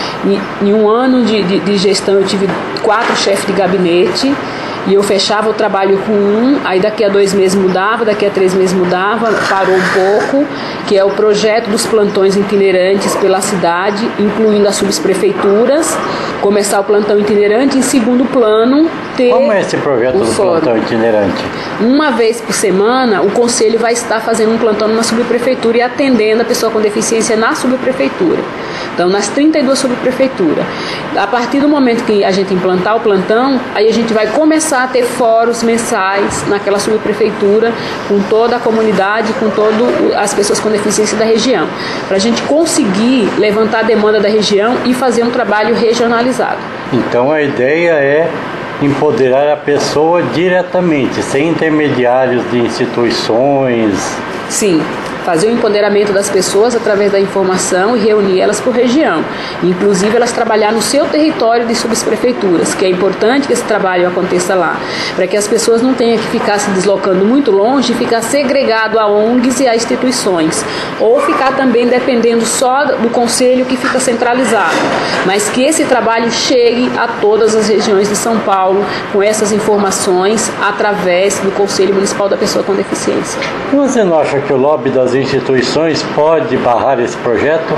Em um ano de gestão eu tive 4 chefes de gabinete e eu fechava o trabalho com um, aí daqui a 2 meses mudava, daqui a 3 meses mudava, parou um pouco, que é o projeto dos plantões itinerantes pela cidade, incluindo as subprefeituras, começar o plantão itinerante, em segundo plano ter... Como é esse projeto do plantão itinerante? Uma vez por semana, o conselho vai estar fazendo um plantão numa subprefeitura e atendendo a pessoa com deficiência na subprefeitura. Então, nas 32 subprefeituras. A partir do momento que a gente implantar o plantão, aí a gente vai começar a ter fóruns mensais naquela subprefeitura, com toda a comunidade, com todas as pessoas com deficiência da região, para a gente conseguir levantar a demanda da região e fazer um trabalho regionalizado. Então, a ideia é empoderar a pessoa diretamente, sem intermediários de instituições. Sim. Fazer o empoderamento das pessoas através da informação e reunir elas por região. Inclusive, elas trabalhar no seu território de subprefeituras, que é importante que esse trabalho aconteça lá, para que as pessoas não tenham que ficar se deslocando muito longe e ficar segregado a ONGs e a instituições, ou ficar também dependendo só do conselho que fica centralizado, mas que esse trabalho chegue a todas as regiões de São Paulo com essas informações através do Conselho Municipal da Pessoa com Deficiência. Você não acha que o lobby das das instituições pode barrar esse projeto?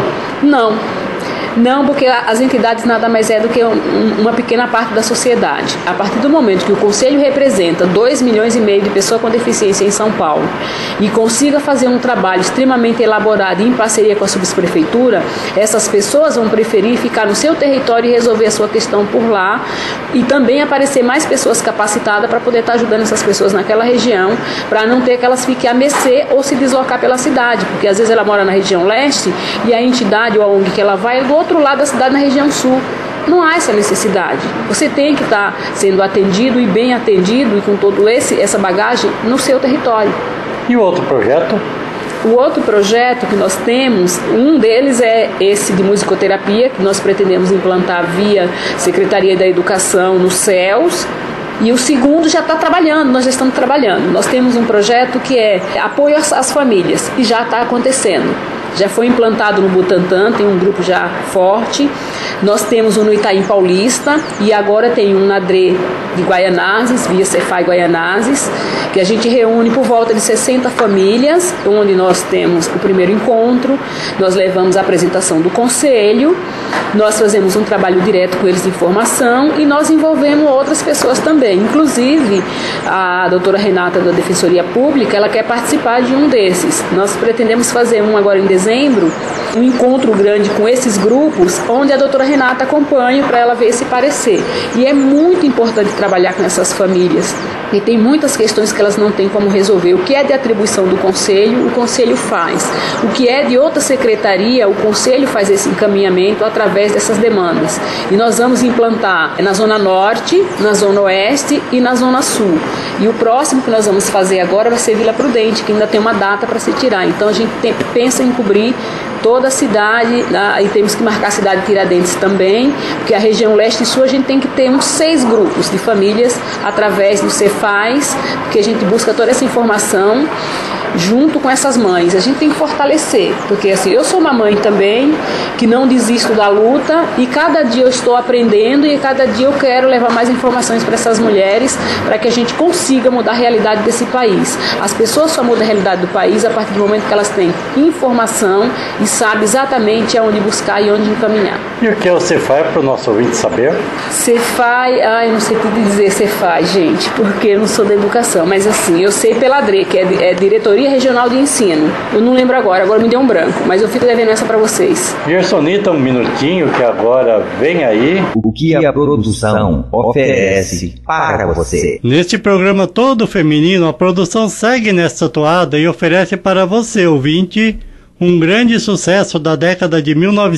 Não, porque as entidades nada mais é do que uma pequena parte da sociedade. A partir do momento que o Conselho representa 2,5 milhões de pessoas com deficiência em São Paulo e consiga fazer um trabalho extremamente elaborado em parceria com a subprefeitura, essas pessoas vão preferir ficar no seu território e resolver a sua questão por lá, e também aparecer mais pessoas capacitadas para poder estar ajudando essas pessoas naquela região, para não ter que elas fiquem a mercê ou se deslocar pela cidade, porque às vezes ela mora na região leste e a entidade ou a ONG que ela vai é do outro lado da cidade, na região sul. Não há essa necessidade. Você tem que estar sendo atendido e bem atendido e com todo essa bagagem no seu território. E o outro projeto? O outro projeto que nós temos, um deles é esse de musicoterapia, que nós pretendemos implantar via Secretaria da Educação nos CELS. E o segundo já está trabalhando, nós já estamos trabalhando. Nós temos um projeto que é apoio às famílias, e já está acontecendo. Já foi implantado no Butantã, tem um grupo já forte. Nós temos um no Itaim Paulista e agora tem um na DRE de Guaianazes, via Cefai Guaianazes, que a gente reúne por volta de 60 famílias, onde nós temos o primeiro encontro, nós levamos a apresentação do conselho, nós fazemos um trabalho direto com eles de informação e nós envolvemos outras pessoas também. Inclusive, a doutora Renata da Defensoria Pública, ela quer participar de um desses. Nós pretendemos fazer um agora em dezembro, um encontro grande com esses grupos, onde a doutora Renata acompanha para ela ver esse parecer. E é muito importante trabalhar com essas famílias, e tem muitas questões que elas não têm como resolver. O que é de atribuição do Conselho, o Conselho faz. O que é de outra secretaria, o Conselho faz esse encaminhamento através dessas demandas. E nós vamos implantar na Zona Norte, na Zona Oeste e na Zona Sul. E o próximo que nós vamos fazer agora vai ser Vila Prudente, que ainda tem uma data para se tirar. Então a gente pensa em cobrir toda a cidade, e temos que marcar a cidade de Tiradentes também, porque a região leste e sul a gente tem que ter uns 6 grupos de famílias através do Cefais, porque a gente busca toda essa informação junto com essas mães. A gente tem que fortalecer, porque assim, eu sou uma mãe também, que não desisto da luta, e cada dia eu estou aprendendo e cada dia eu quero levar mais informações para essas mulheres, para que a gente consiga mudar a realidade desse país. As pessoas só mudam a realidade do país a partir do momento que elas têm informação e sabem exatamente aonde buscar e onde encaminhar. E o que é o Cefai para o nosso ouvinte saber? Cefai, eu não sei tudo dizer Cefai, gente, porque eu não sou da educação, mas assim, eu sei pela DRE, que é Diretoria Regional de Ensino. Eu não lembro agora me deu um branco, mas eu fico devendo essa para vocês. Gersonita, um minutinho que agora vem aí. O que a produção oferece para você. Neste programa todo feminino, a produção segue nesta toada e oferece para você, ouvinte, um grande sucesso da década de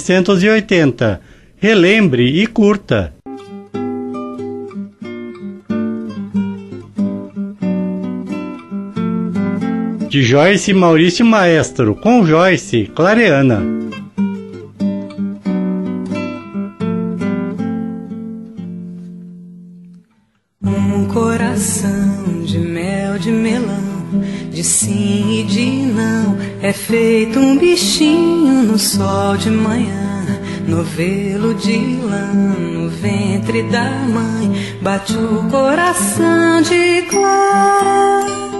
1980. Relembre e curta. De Joyce Maurício Maestro, com Joyce Clareana. Um coração de mel, de melão, de sim e de não, é feito um bichinho no sol de manhã, novelo de lã, no ventre da mãe, bate o coração de Clara.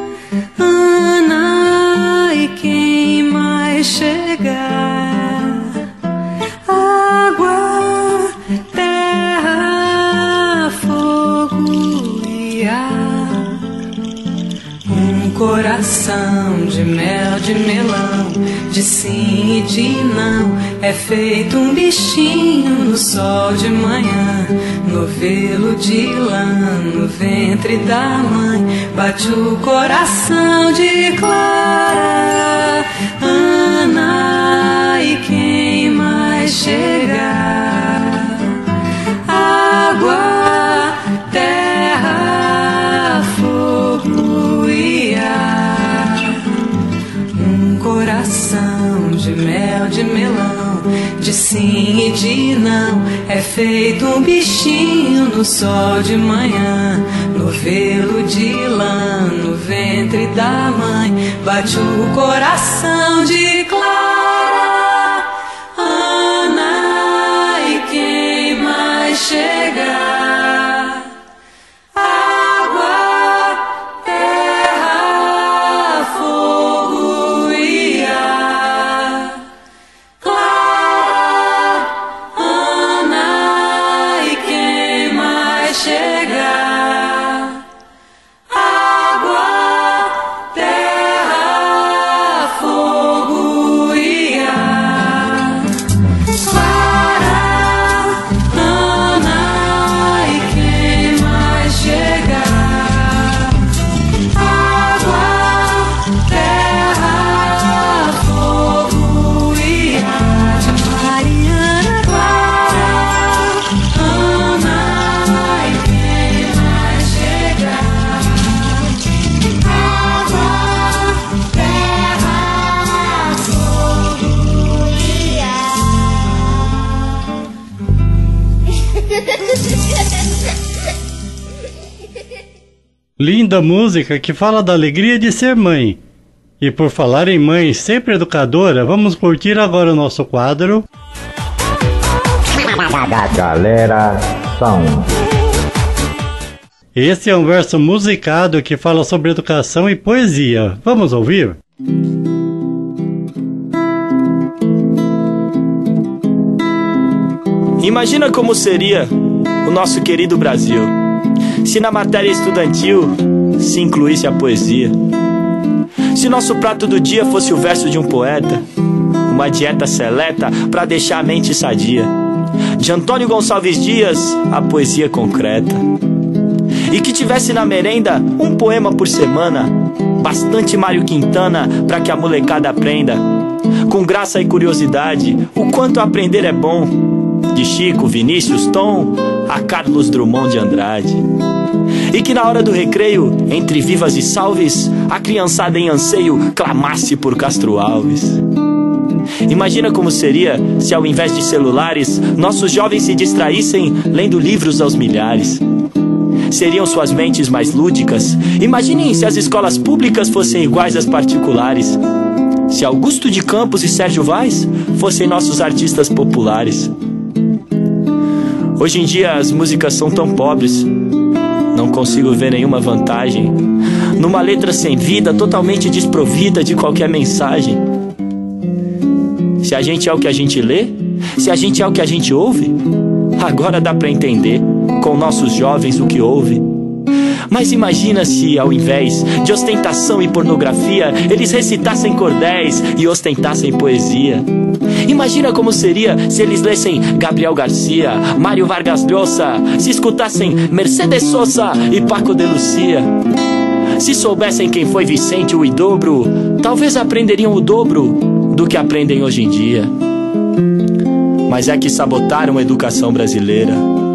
Ana, e quem mais chegar? Água, terra, fogo e ar. Um coração de mel, de melão, de sim e de não, é feito um bichinho no sol de manhã, novelo de lã, no ventre da mãe, bate o coração de Clara. Ana, e quem mais chegar? Água, terra, fogo e ar. Um coração de mel, de melão, de sim e de não, é feito um bichinho no sol de manhã, novelo de lã, no ventre da mãe, bate o coração de Clara. Ana, e quem mais chegar? Água, terra, fogo e ar. Linda música que fala da alegria de ser mãe. E por falar em mãe sempre educadora, vamos curtir agora o nosso quadro Galera Sound. Esse é um verso musicado que fala sobre educação e poesia. Vamos ouvir? Imagina como seria o nosso querido Brasil se na matéria estudantil se incluísse a poesia. Se nosso prato do dia fosse o verso de um poeta, uma dieta seleta pra deixar a mente sadia. De Antônio Gonçalves Dias, a poesia concreta. E que tivesse na merenda um poema por semana, bastante Mário Quintana pra que a molecada aprenda, com graça e curiosidade, o quanto aprender é bom. De Chico, Vinícius, Tom, a Carlos Drummond de Andrade. E que na hora do recreio, entre vivas e salves, a criançada em anseio clamasse por Castro Alves. Imagina como seria se ao invés de celulares, nossos jovens se distraíssem lendo livros aos milhares. Seriam suas mentes mais lúdicas. Imaginem se as escolas públicas fossem iguais às particulares. Se Augusto de Campos e Sérgio Vaz fossem nossos artistas populares. Hoje em dia as músicas são tão pobres, não consigo ver nenhuma vantagem numa letra sem vida, totalmente desprovida de qualquer mensagem. Se a gente é o que a gente lê, se a gente é o que a gente ouve, agora dá pra entender com nossos jovens o que houve. Mas imagina se, ao invés de ostentação e pornografia, eles recitassem cordéis e ostentassem poesia. Imagina como seria se eles lessem Gabriel Garcia, Mário Vargas Llosa, se escutassem Mercedes Sosa e Paco de Lucia. Se soubessem quem foi Vicente Huidobro, talvez aprenderiam o dobro do que aprendem hoje em dia. Mas é que sabotaram a educação brasileira.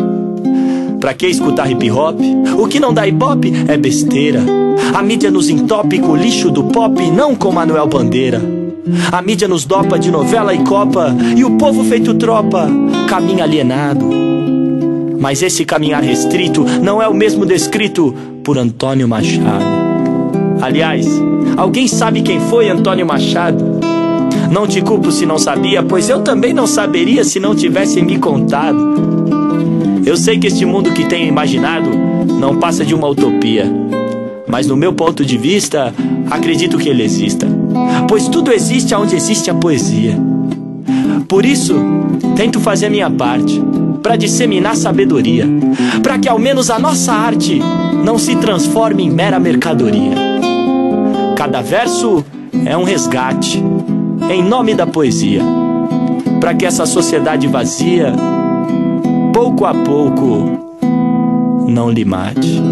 Pra que escutar hip hop? O que não dá ibope é besteira. A mídia nos entope com o lixo do pop, não com Manuel Bandeira. A mídia nos dopa de novela e copa, e o povo feito tropa caminha alienado. Mas esse caminhar restrito não é o mesmo descrito por Antônio Machado. Aliás, alguém sabe quem foi Antônio Machado? Não te culpo se não sabia, pois eu também não saberia se não tivessem me contado. Eu sei que este mundo que tenho imaginado não passa de uma utopia, mas no meu ponto de vista, acredito que ele exista, pois tudo existe onde existe a poesia. Por isso, tento fazer a minha parte, para disseminar sabedoria, para que ao menos a nossa arte não se transforme em mera mercadoria. Cada verso é um resgate, em nome da poesia, para que essa sociedade vazia, pouco a pouco, não lhe mate.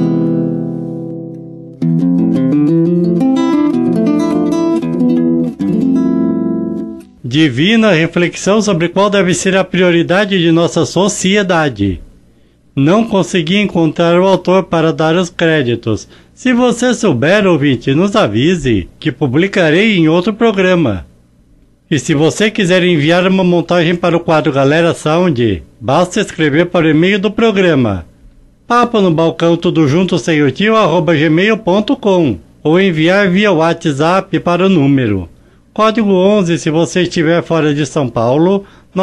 Divina reflexão sobre qual deve ser a prioridade de nossa sociedade. Não consegui encontrar o autor para dar os créditos. Se você souber, ouvinte, nos avise, que publicarei em outro programa. E se você quiser enviar uma montagem para o quadro Galera Sound, basta escrever para o e-mail do programa papo no balcão tudo junto sem o tio @gmail.com ou enviar via WhatsApp para o número código 11 se você estiver fora de São Paulo,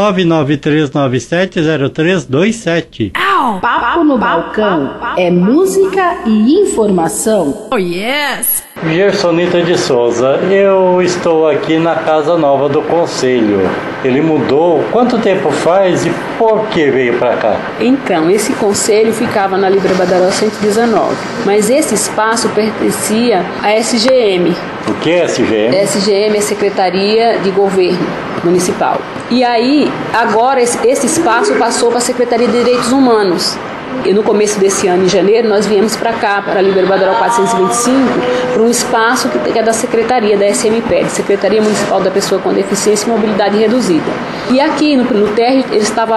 993970327. Papo no balcão é música e informação. Oh yes! Gersonita de Souza, eu estou aqui na casa nova do conselho. Ele mudou? Quanto tempo faz e por que veio para cá? Então, esse conselho ficava na Líbera Badaró 119, mas esse espaço pertencia à SGM. O que é SGM? SGM é Secretaria de Governo Municipal. E aí, agora esse espaço passou para a Secretaria de Direitos Humanos. E no começo desse ano, em janeiro, nós viemos para cá, para a Líbera Badaró 425, para um espaço que é da Secretaria, da SMPED, Secretaria Municipal da Pessoa com Deficiência e Mobilidade Reduzida. E aqui no térreo ele estava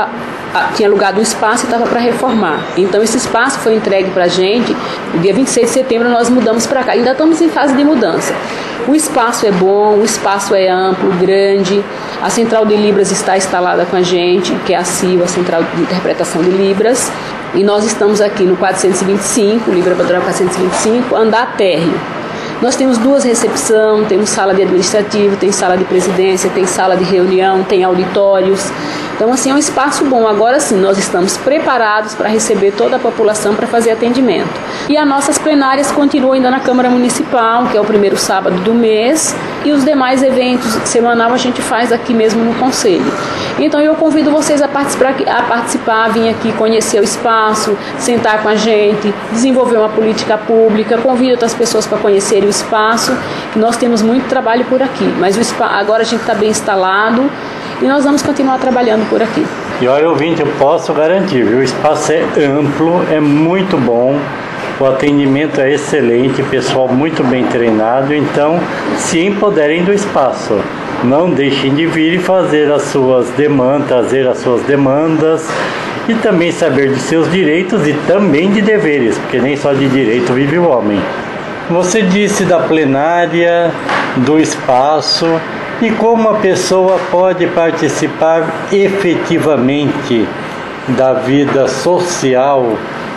tinha alugado um espaço e estava para reformar. Então esse espaço foi entregue para a gente, no dia 26 de setembro nós mudamos para cá. Ainda estamos em fase de mudança. O espaço é bom, o espaço é amplo, grande. A Central de Libras está instalada com a gente, que é a CIL, a Central de Interpretação de Libras. E nós estamos aqui no 425, Libra Padrão 425, andar térreo. Nós temos 2 recepções, temos sala de administrativo, tem sala de presidência, tem sala de reunião, tem auditórios. Então, assim, é um espaço bom. Agora sim, nós estamos preparados para receber toda a população para fazer atendimento. E as nossas plenárias continuam ainda na Câmara Municipal, que é o primeiro sábado do mês, e os demais eventos semanal a gente faz aqui mesmo no Conselho. Então, eu convido vocês a participar, vir aqui conhecer o espaço, sentar com a gente, desenvolver uma política pública, convido outras pessoas para conhecerem o espaço, que nós temos muito trabalho por aqui, mas agora a gente está bem instalado e nós vamos continuar trabalhando por aqui. E olha, ouvinte, eu posso garantir, viu? O espaço é amplo, é muito bom, o atendimento é excelente, pessoal muito bem treinado, então se empoderem do espaço. Não deixem de vir e fazer as suas demandas, trazer as suas demandas e também saber de seus direitos e também de deveres, porque nem só de direito vive o homem. Você disse da plenária, do espaço e como a pessoa pode participar efetivamente da vida social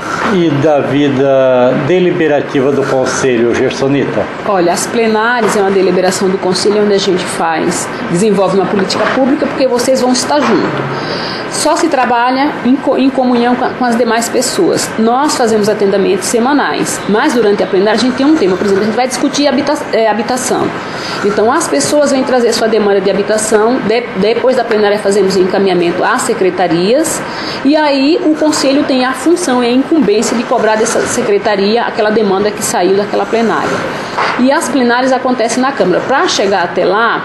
e da vida deliberativa do Conselho, Gersonita? Olha, as plenárias é uma deliberação do Conselho onde a gente desenvolve uma política pública, porque vocês vão estar juntos. Só se trabalha em comunhão com as demais pessoas. Nós fazemos atendimentos semanais, mas durante a plenária a gente tem um tema, por exemplo, a gente vai discutir habitação. Então as pessoas vêm trazer sua demanda de habitação, depois da plenária fazemos encaminhamento às secretarias, e aí o Conselho tem a função e a incumbência de cobrar dessa secretaria aquela demanda que saiu daquela plenária. E as plenárias acontecem na Câmara. Para chegar até lá,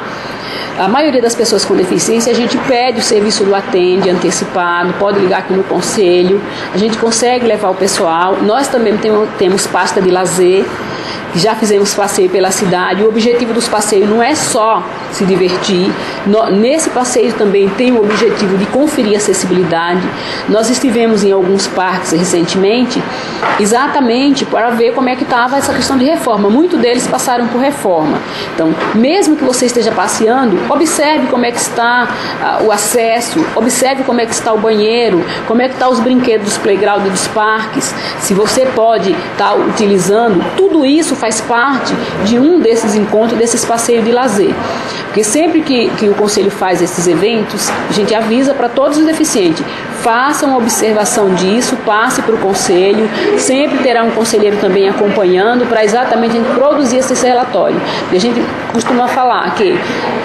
a maioria das pessoas com deficiência, a gente pede o serviço do Atende antecipado, pode ligar aqui no Conselho, a gente consegue levar o pessoal. Nós também temos pasta de lazer, já fizemos passeio pela cidade. O objetivo dos passeios não é só se divertir. Nesse passeio também tem o objetivo de conferir acessibilidade. Nós estivemos em alguns parques recentemente, exatamente para ver como é que estava essa questão de reforma. Muitos deles passaram por reforma. Então, mesmo que você esteja passeando, observe como é que está o acesso, observe como é que está o banheiro, como é que estão os brinquedos dos playgrounds dos parques, se você pode estar utilizando. Tudo isso faz parte de um desses encontros, desses passeios de lazer. Porque sempre que o Conselho faz esses eventos, a gente avisa para todos os deficientes, façam uma observação disso, passe para o Conselho, sempre terá um conselheiro também acompanhando para exatamente a gente produzir esse relatório. E a gente costuma falar que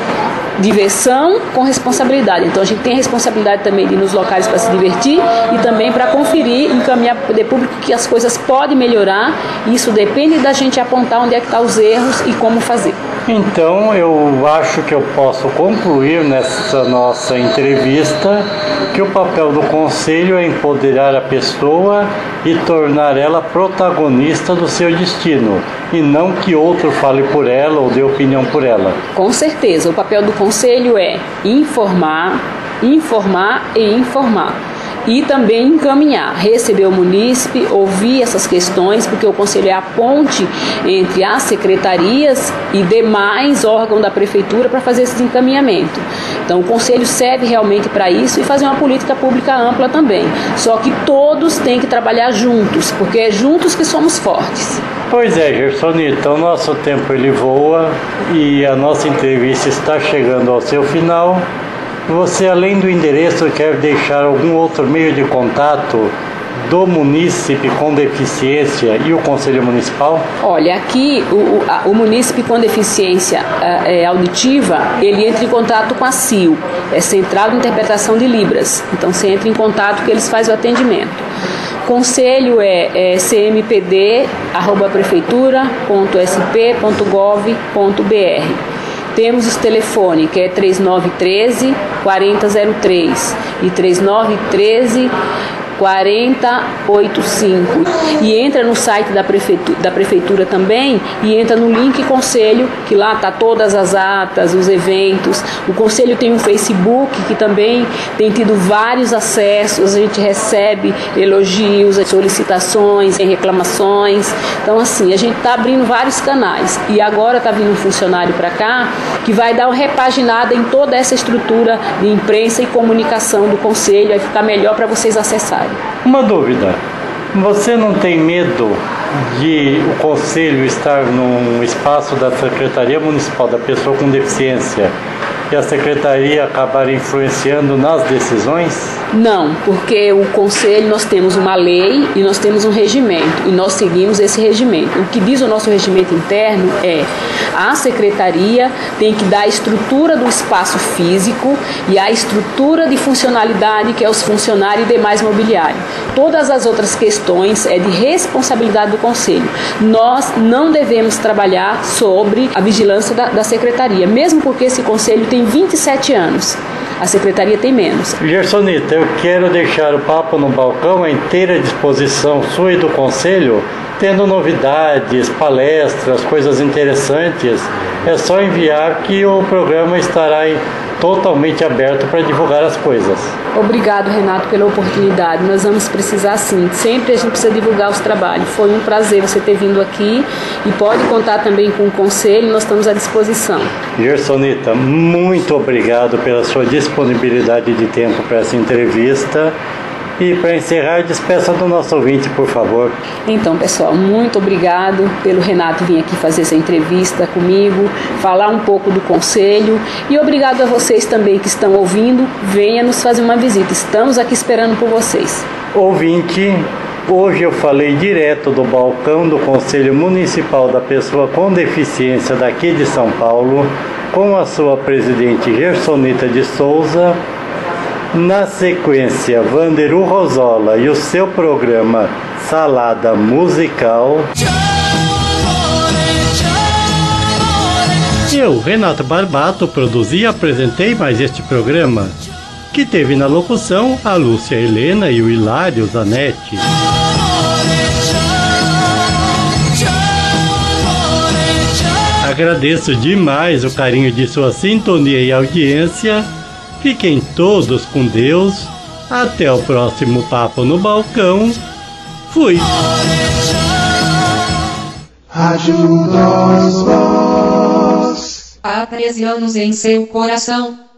diversão com responsabilidade. Então a gente tem a responsabilidade também de ir nos locais para se divertir e também para conferir e encaminhar para o poder público que as coisas podem melhorar. Isso depende da gente apontar onde é que estão os erros e como fazer. Então eu acho que eu posso concluir nessa nossa entrevista que o papel do Conselho é empoderar a pessoa e tornar ela protagonista do seu destino, e não que outro fale por ela ou dê opinião por ela. Com certeza, o papel do Conselho é informar e informar. E também encaminhar, receber o munícipe, ouvir essas questões, porque o Conselho é a ponte entre as secretarias e demais órgãos da Prefeitura para fazer esses encaminhamentos. Então o Conselho serve realmente para isso e fazer uma política pública ampla também. Só que todos têm que trabalhar juntos, porque é juntos que somos fortes. Pois é, Gersonita, o nosso tempo ele voa e a nossa entrevista está chegando ao seu final. Você, além do endereço, quer deixar algum outro meio de contato do munícipe com deficiência e o Conselho Municipal? Olha, aqui o munícipe com deficiência auditiva, ele entra em contato com a CIL, é Central de Interpretação de Libras. Então você entra em contato que eles fazem o atendimento. Conselho é cmpd@prefeitura.sp.gov.br. Temos os telefones, que é 3913-4003 e 4085. E entra no site da prefeitura também e entra no link conselho, que lá tá todas as atas, os eventos. O conselho tem um Facebook que também tem tido vários acessos, a gente recebe elogios, solicitações, reclamações. Então assim, a gente está abrindo vários canais e agora está vindo um funcionário para cá que vai dar uma repaginada em toda essa estrutura de imprensa e comunicação do conselho, vai ficar melhor para vocês acessarem. Uma dúvida, você não tem medo de o conselho estar num espaço da Secretaria Municipal da Pessoa com Deficiência e a Secretaria acabar influenciando nas decisões? Não, porque o conselho, nós temos uma lei e nós temos um regimento e nós seguimos esse regimento. O que diz o nosso regimento interno é: a secretaria tem que dar a estrutura do espaço físico e a estrutura de funcionalidade, que é os funcionários e demais mobiliário. Todas as outras questões é de responsabilidade do conselho. Nós não devemos trabalhar sobre a vigilância da secretaria, mesmo porque esse conselho tem 27 anos. A secretaria tem menos. Gersonita, eu quero deixar o Papo no Balcão à inteira disposição sua e do Conselho, tendo novidades, palestras, coisas interessantes. É só enviar que o programa estará totalmente aberto para divulgar as coisas. Obrigado, Renato, pela oportunidade. Nós vamos precisar sim. Sempre a gente precisa divulgar os trabalhos. Foi um prazer você ter vindo aqui e pode contar também com o Conselho. Nós estamos à disposição. Gersonita, muito obrigado pela sua disponibilidade de tempo para essa entrevista. E para encerrar, despeça do nosso ouvinte, por favor. Então, pessoal, muito obrigado pelo Renato vir aqui fazer essa entrevista comigo, falar um pouco do Conselho. E obrigado a vocês também que estão ouvindo. Venha nos fazer uma visita. Estamos aqui esperando por vocês. Ouvinte, hoje eu falei direto do balcão do Conselho Municipal da Pessoa com Deficiência daqui de São Paulo, com a sua presidente Gersonita de Souza. Na sequência, Vanderu Rosola e o seu programa Salada Musical. Eu, Renato Barbato, produzi e apresentei mais este programa, que teve na locução a Lúcia Helena e o Hilário Zanetti. Agradeço demais o carinho de sua sintonia e audiência. Fiquem todos com Deus. Até o próximo Papo no Balcão. Fui. Rádio Nós Voz. Há 13 anos em seu coração.